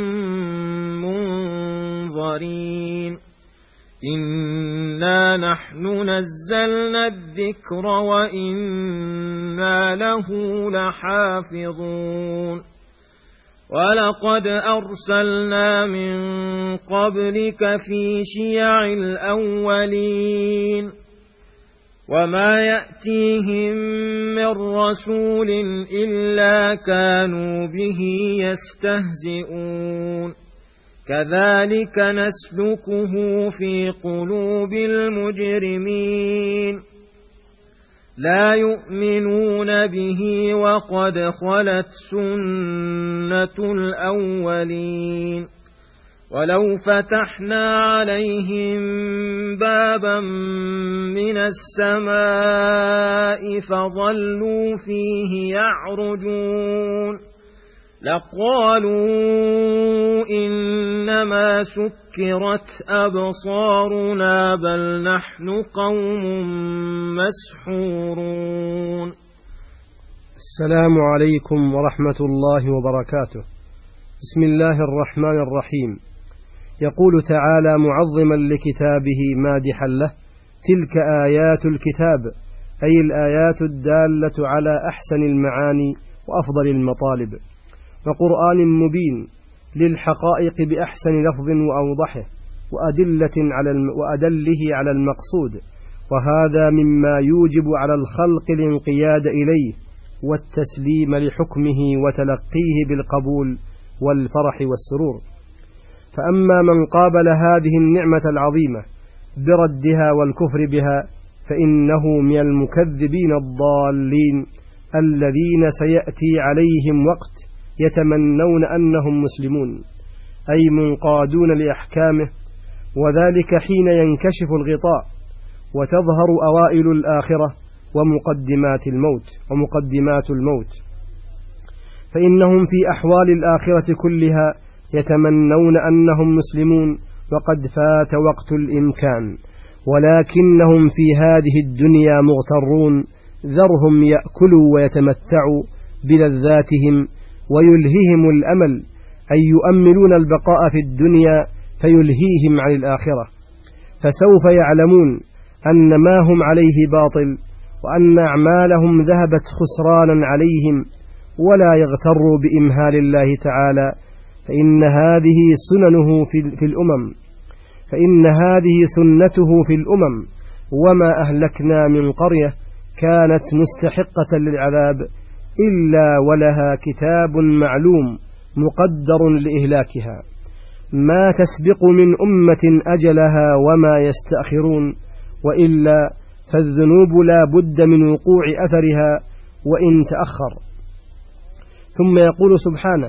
منظرين. إنا نحن نزلنا الذكر وإنا له لحافظون. ولقد أرسلنا من قبلك في شيع الأولين، وما يأتيهم من رسول إلا كانوا به يستهزئون. كذلك نسلكه في قلوب المجرمين. لا يؤمنون به وقد خلت سنة الأولين. ولو فتحنا عليهم بابا من السماء فظلوا فيه يعرجون لقالوا إنما سكرت أبصارنا بل نحن قوم مسحورون. السلام عليكم ورحمة الله وبركاته. بسم الله الرحمن الرحيم. يقول تعالى معظما لكتابه مادحا له: تلك آيات الكتاب، أي الآيات الدالة على أحسن المعاني وأفضل المطالب، وقرآن مبين للحقائق بأحسن لفظ وأوضحه وأدله على المقصود، وهذا مما يوجب على الخلق الانقياد إليه والتسليم لحكمه وتلقيه بالقبول والفرح والسرور. فأما من قابل هذه النعمة العظيمة بردها والكفر بها فإنه من المكذبين الضالين الذين سيأتي عليهم وقت يتمنون أنهم مسلمون، أي منقادون لأحكامه، وذلك حين ينكشف الغطاء وتظهر أوائل الآخرة ومقدمات الموت، فإنهم في أحوال الآخرة كلها يتمنون أنهم مسلمون وقد فات وقت الإمكان، ولكنهم في هذه الدنيا مغترون. ذرهم يأكلوا ويتمتعوا بلذاتهم ويلهيهم الأمل، أي يؤملون البقاء في الدنيا فيلهيهم عن الآخرة، فسوف يعلمون أن ما هم عليه باطل، وأن أعمالهم ذهبت خسرانا عليهم، ولا يغتروا بإمهال الله تعالى، فإن هذه سنته في الأمم، وما أهلكنا من قرية كانت مستحقة للعذاب إلا ولها كتاب معلوم مقدر لإهلاكها، ما تسبق من أمة أجلها وما يستأخرون، وإلا فالذنوب لا بد من وقوع أثرها وإن تأخر. ثم يقول سبحانه: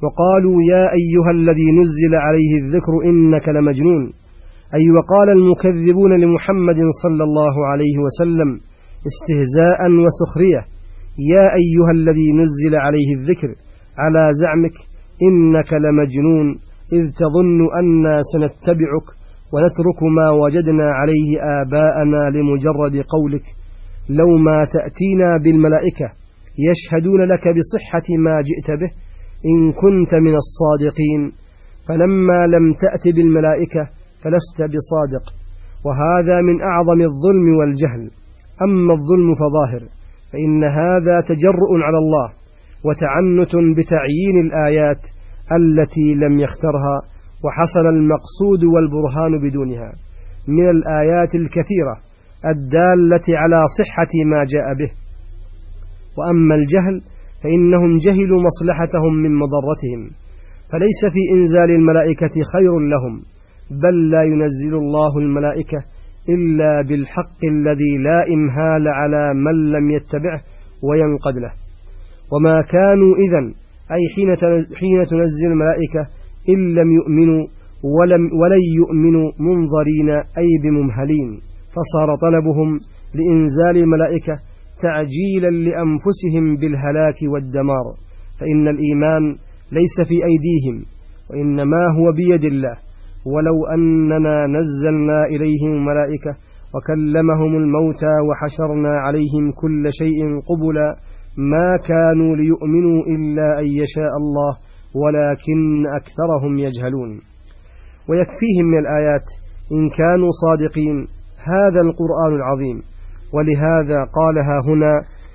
وقالوا يا أيها الذي نزل عليه الذكر إنك لمجنون، أي وقال المكذبون لمحمد صلى الله عليه وسلم استهزاء وسخرية يا أيها الذي نزل عليه الذكر على زعمك إنك لمجنون، إذ تظن أنا سنتبعك ونترك ما وجدنا عليه آباءنا لمجرد قولك لو ما تأتينا بالملائكة يشهدون لك بصحة ما جئت به إن كنت من الصادقين، فلما لم تأت بالملائكة فلست بصادق، وهذا من أعظم الظلم والجهل. أما الظلم فظاهر، فإن هذا تجرؤ على الله وتعنت بتعيين الآيات التي لم يخترها، وحصل المقصود والبرهان بدونها من الآيات الكثيرة الدالة على صحة ما جاء به. وأما الجهل فإنهم جهلوا مصلحتهم من مضرتهم، فليس في إنزال الملائكة خير لهم، بل لا ينزل الله الملائكة إلا بالحق الذي لا إمهال على من لم يتبعه وينقد له. وما كانوا إذن أي حين تنزل الملائكة إن لم يؤمنوا ولن يؤمنوا منظرين أي بممهلين، فصار طلبهم لإنزال الملائكة تعجيلا لأنفسهم بالهلاك والدمار، فإن الإيمان ليس في أيديهم وإنما هو بيد الله. ولو أننا نزلنا إليهم الملائكة وكلمهم الموتى وحشرنا عليهم كل شيء قبلا ما كانوا ليؤمنوا إلا أن يشاء الله ولكن أكثرهم يجهلون. ويكفيهم من الآيات إن كانوا صادقين هذا القرآن العظيم، ولهذا قالها هنا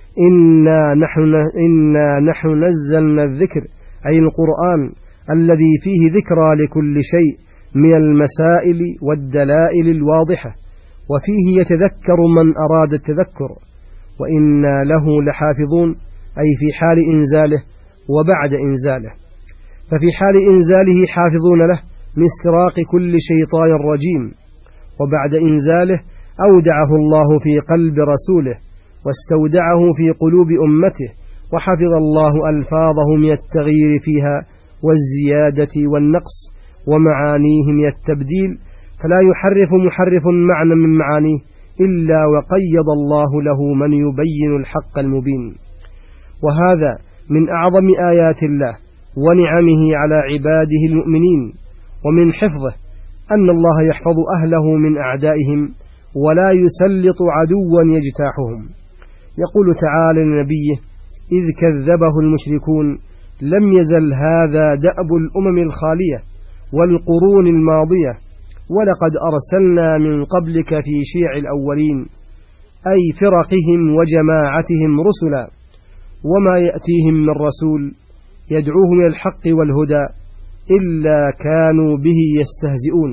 إنا نحن نزلنا الذكر، أي القرآن الذي فيه ذكرى لكل شيء من المسائل والدلائل الواضحة، وفيه يتذكر من أراد التذكر، وإنا له لحافظون، أي في حال إنزاله وبعد إنزاله. ففي حال إنزاله حافظون له من استراق كل شيطان رجيم، وبعد إنزاله أودعه الله في قلب رسوله واستودعه في قلوب أمته، وحفظ الله ألفاظه من التغيير فيها والزيادة والنقص ومعانيه من التبديل، فلا يحرف محرف معنى من معانيه إلا وقيض الله له من يبين الحق المبين. وهذا من أعظم آيات الله ونعمه على عباده المؤمنين، ومن حفظه أن الله يحفظ أهله من أعدائهم ولا يسلط عدوا يجتاحهم. يقول تعالى لنبيه إذ كذبه المشركون لم يزل هذا دأب الأمم الخالية والقرون الماضية، ولقد أرسلنا من قبلك في شيع الأولين، أي فرقهم وجماعتهم رسلا، وما يأتيهم من رسول يدعوهم إلى الحق والهدى إلا كانوا به يستهزئون.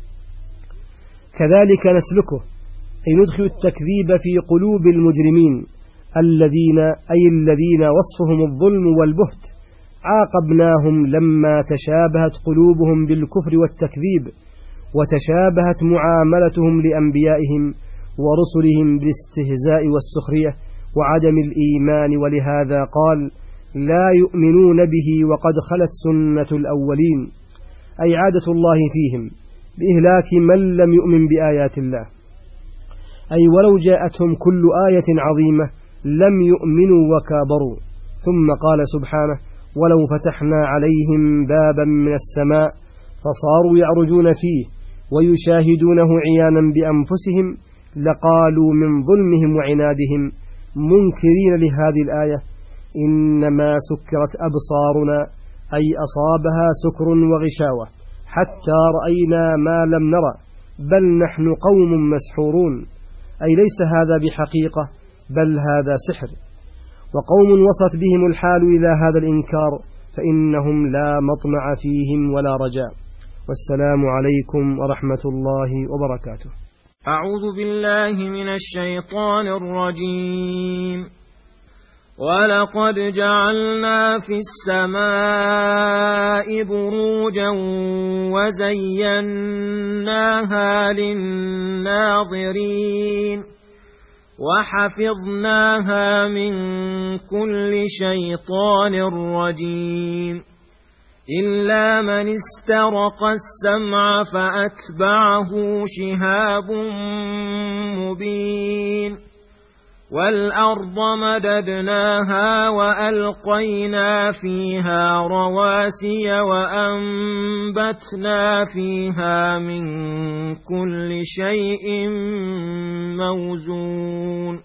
كذلك نسلكه، أي ندخل التكذيب في قلوب المجرمين الذين وصفهم الظلم والبهت، عاقبناهم لما تشابهت قلوبهم بالكفر والتكذيب، وتشابهت معاملتهم لأنبيائهم ورسلهم بالاستهزاء والسخرية وعدم الإيمان، ولهذا قال لا يؤمنون به وقد خلت سنة الأولين، أي عادة الله فيهم بإهلاك من لم يؤمن بآيات الله، أي ولو جاءتهم كل آية عظيمة لم يؤمنوا وكابروا. ثم قال سبحانه ولو فتحنا عليهم بابا من السماء فصاروا يعرجون فيه ويشاهدونه عيانا بأنفسهم لقالوا من ظلمهم وعنادهم منكرين لهذه الآية إنما سكرت أبصارنا، أي أصابها سكر وغشاوة حتى رأينا ما لم نرى بل نحن قوم مسحورون، أي ليس هذا بحقيقة بل هذا سحر. وقوم وصلت بهم الحال إلى هذا الإنكار فإنهم لا مطمع فيهم ولا رجاء. والسلام عليكم ورحمة الله وبركاته. أعوذ بالله من الشيطان الرجيم. ولقد جعلنا في السماء بروجا وزيناها للناظرين وحفظناها من كل شيطان رجيم إلا من استرق السمع فأتبعه شهاب مبين والأرض مددناها وألقينا فيها رواسي وأنبتنا فيها من كل شيء موزون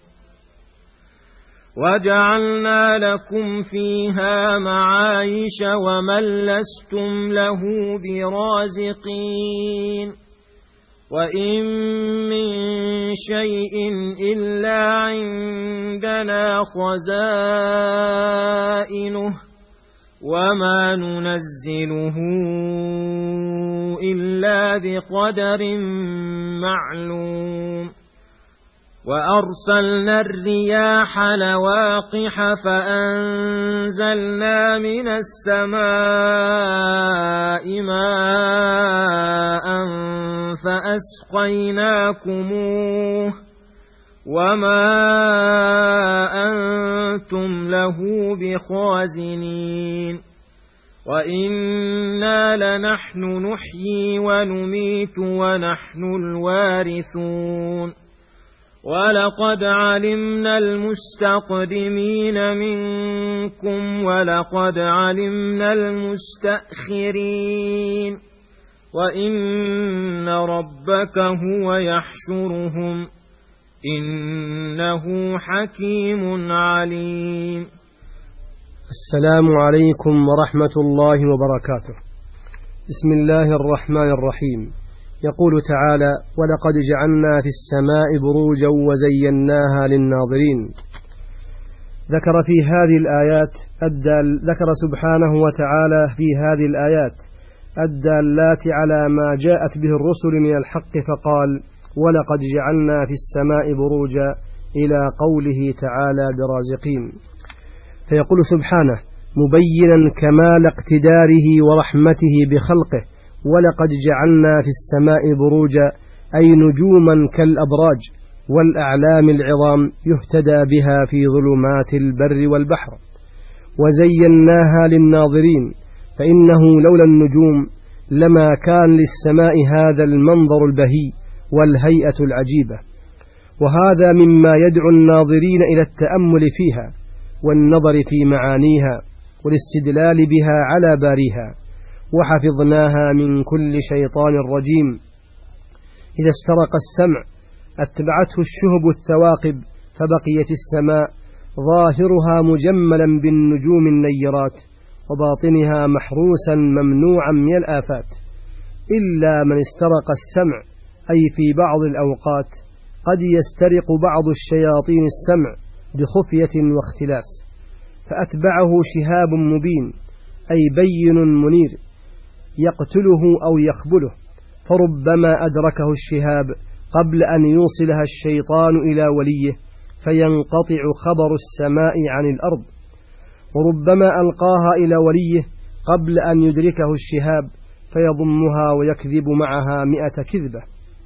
وجعلنا لكم فيها معايش ومن لستم له برازقين وإن من شيء إلا عندنا خزائنه وما ننزله إلا بقدر معلوم وأرسلنا الرياح لواقح فأنزلنا من السماء ماء فأسقيناكموه وما أنتم له بخازنين وإنا لنحن نحيي ونميت ونحن الوارثون ولقد علمنا المستقدمين منكم ولقد علمنا المستأخرين وإن ربك هو يحشرهم إنه حكيم عليم. السلام عليكم ورحمة الله وبركاته. بسم الله الرحمن الرحيم. يقول تعالى: ولقد جعلنا في السماء بروجا وزيناها للناظرين. ذكر سبحانه وتعالى في هذه الآيات الدالات على ما جاءت به الرسل من الحق فقال: ولقد جعلنا في السماء بروجا إلى قوله تعالى برازقين. فيقول سبحانه مبينا كمال اقتداره ورحمته بخلقه: ولقد جعلنا في السماء بروجا أي نجوما كالأبراج والأعلام العظام يهتدى بها في ظلمات البر والبحر. وزيناها للناظرين فإنه لولا النجوم لما كان للسماء هذا المنظر البهي والهيئة العجيبة، وهذا مما يدعو الناظرين إلى التأمل فيها والنظر في معانيها والاستدلال بها على باريها. وحفظناها من كل شيطان رجيم. إذا استرق السمع أتبعته الشهب الثواقب فبقيت السماء ظاهرها مجملا بالنجوم النيرات وباطنها محروسا ممنوعا من الآفات، إلا من استرق السمع أي في بعض الأوقات قد يسترق بعض الشياطين السمع بخفية واختلاس فأتبعه شهاب مبين أي بين منير يقتله أو يخبله، فربما أدركه الشهاب قبل أن يوصلها الشيطان إلى وليه فينقطع خبر السماء عن الأرض، وربما ألقاها إلى وليه قبل أن يدركه الشهاب فيضمها ويكذب معها 100 كذبة.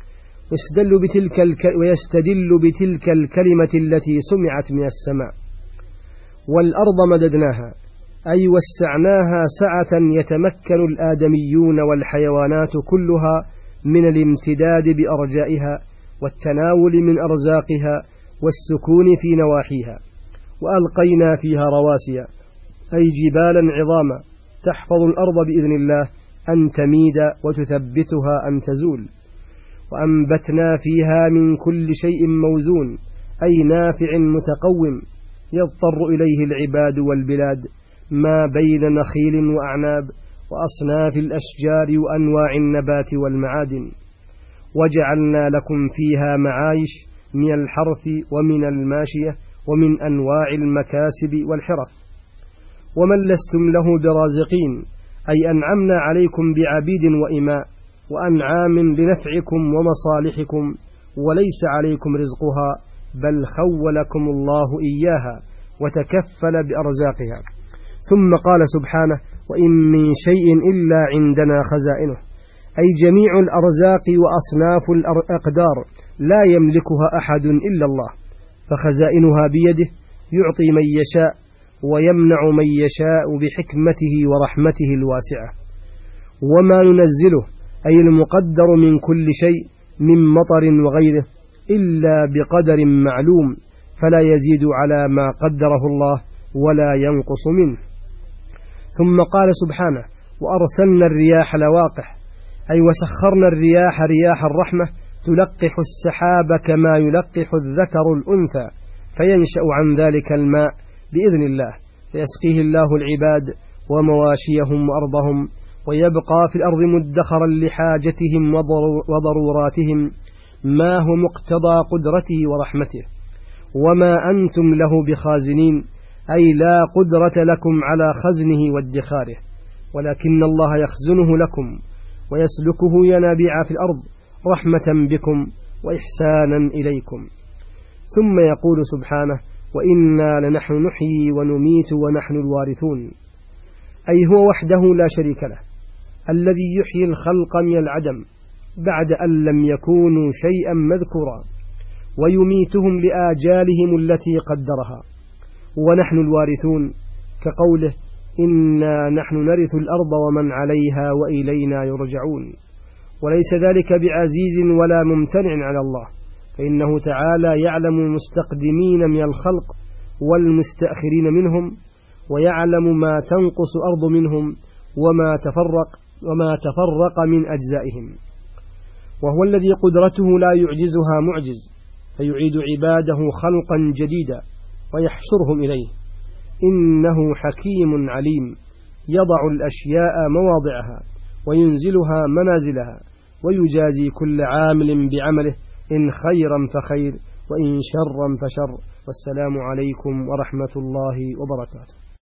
ويستدل بتلك الكلمة التي سمعت من السماء. والأرض مددناها أي وسعناها سعة يتمكن الآدميون والحيوانات كلها من الامتداد بأرجائها والتناول من أرزاقها والسكون في نواحيها. وألقينا فيها رواسي أي جبالا عظاما تحفظ الأرض بإذن الله أن تميد وتثبتها أن تزول. وأنبتنا فيها من كل شيء موزون أي نافع متقوم يضطر إليه العباد والبلاد، ما بين نخيل وأعناب وأصناف الأشجار وأنواع النبات والمعادن. وجعلنا لكم فيها معايش من الحرث ومن الماشية ومن أنواع المكاسب والحرف. ومن لستم له برازقين أي أنعمنا عليكم بعبيد وإماء وأنعام لنفعكم ومصالحكم وليس عليكم رزقها، بل خولكم الله إياها وتكفل بأرزاقها. ثم قال سبحانه: وإن من شيء إلا عندنا خزائنه، أي جميع الأرزاق وأصناف الأقدار لا يملكها أحد إلا الله، فخزائنها بيده يعطي من يشاء ويمنع من يشاء بحكمته ورحمته الواسعة. وما ننزله أي المقدر من كل شيء من مطر وغيره إلا بقدر معلوم، فلا يزيد على ما قدره الله ولا ينقص منه. ثم قال سبحانه: وأرسلنا الرياح لواقح، أي وسخرنا الرياح رياح الرحمة تلقح السحاب كما يلقح الذكر الأنثى، فينشأ عن ذلك الماء بإذن الله، فيسقيه الله العباد ومواشيهم وأرضهم، ويبقى في الأرض مدخرا لحاجتهم وضروراتهم ما هو مقتضى قدرته ورحمته. وما أنتم له بخازنين، أي لا قدرة لكم على خزنه وادخاره، ولكن الله يخزنه لكم ويسلكه ينابيع في الأرض رحمة بكم وإحسانا إليكم. ثم يقول سبحانه: وإنا لنحن نحيي ونميت ونحن الوارثون، أي هو وحده لا شريك له الذي يحيي الخلق من العدم بعد أن لم يكونوا شيئا مذكورا، ويميتهم لآجالهم التي قدرها، ونحن الوارثون كقوله: إنا نحن نرث الأرض ومن عليها وإلينا يرجعون. وليس ذلك بعزيز ولا ممتنع على الله، فإنه تعالى يعلم المستقدمين من الخلق والمستأخرين منهم، ويعلم ما تنقص أرض منهم وما تفرق من أجزائهم، وهو الذي قدرته لا يعجزها معجز، فيعيد عباده خلقا جديدا ويحشرهم إليه. إنه حكيم عليم، يضع الأشياء مواضعها وينزلها منازلها، ويجازي كل عامل بعمله، إن خيرا فخير وإن شرا فشر. والسلام عليكم ورحمة الله وبركاته.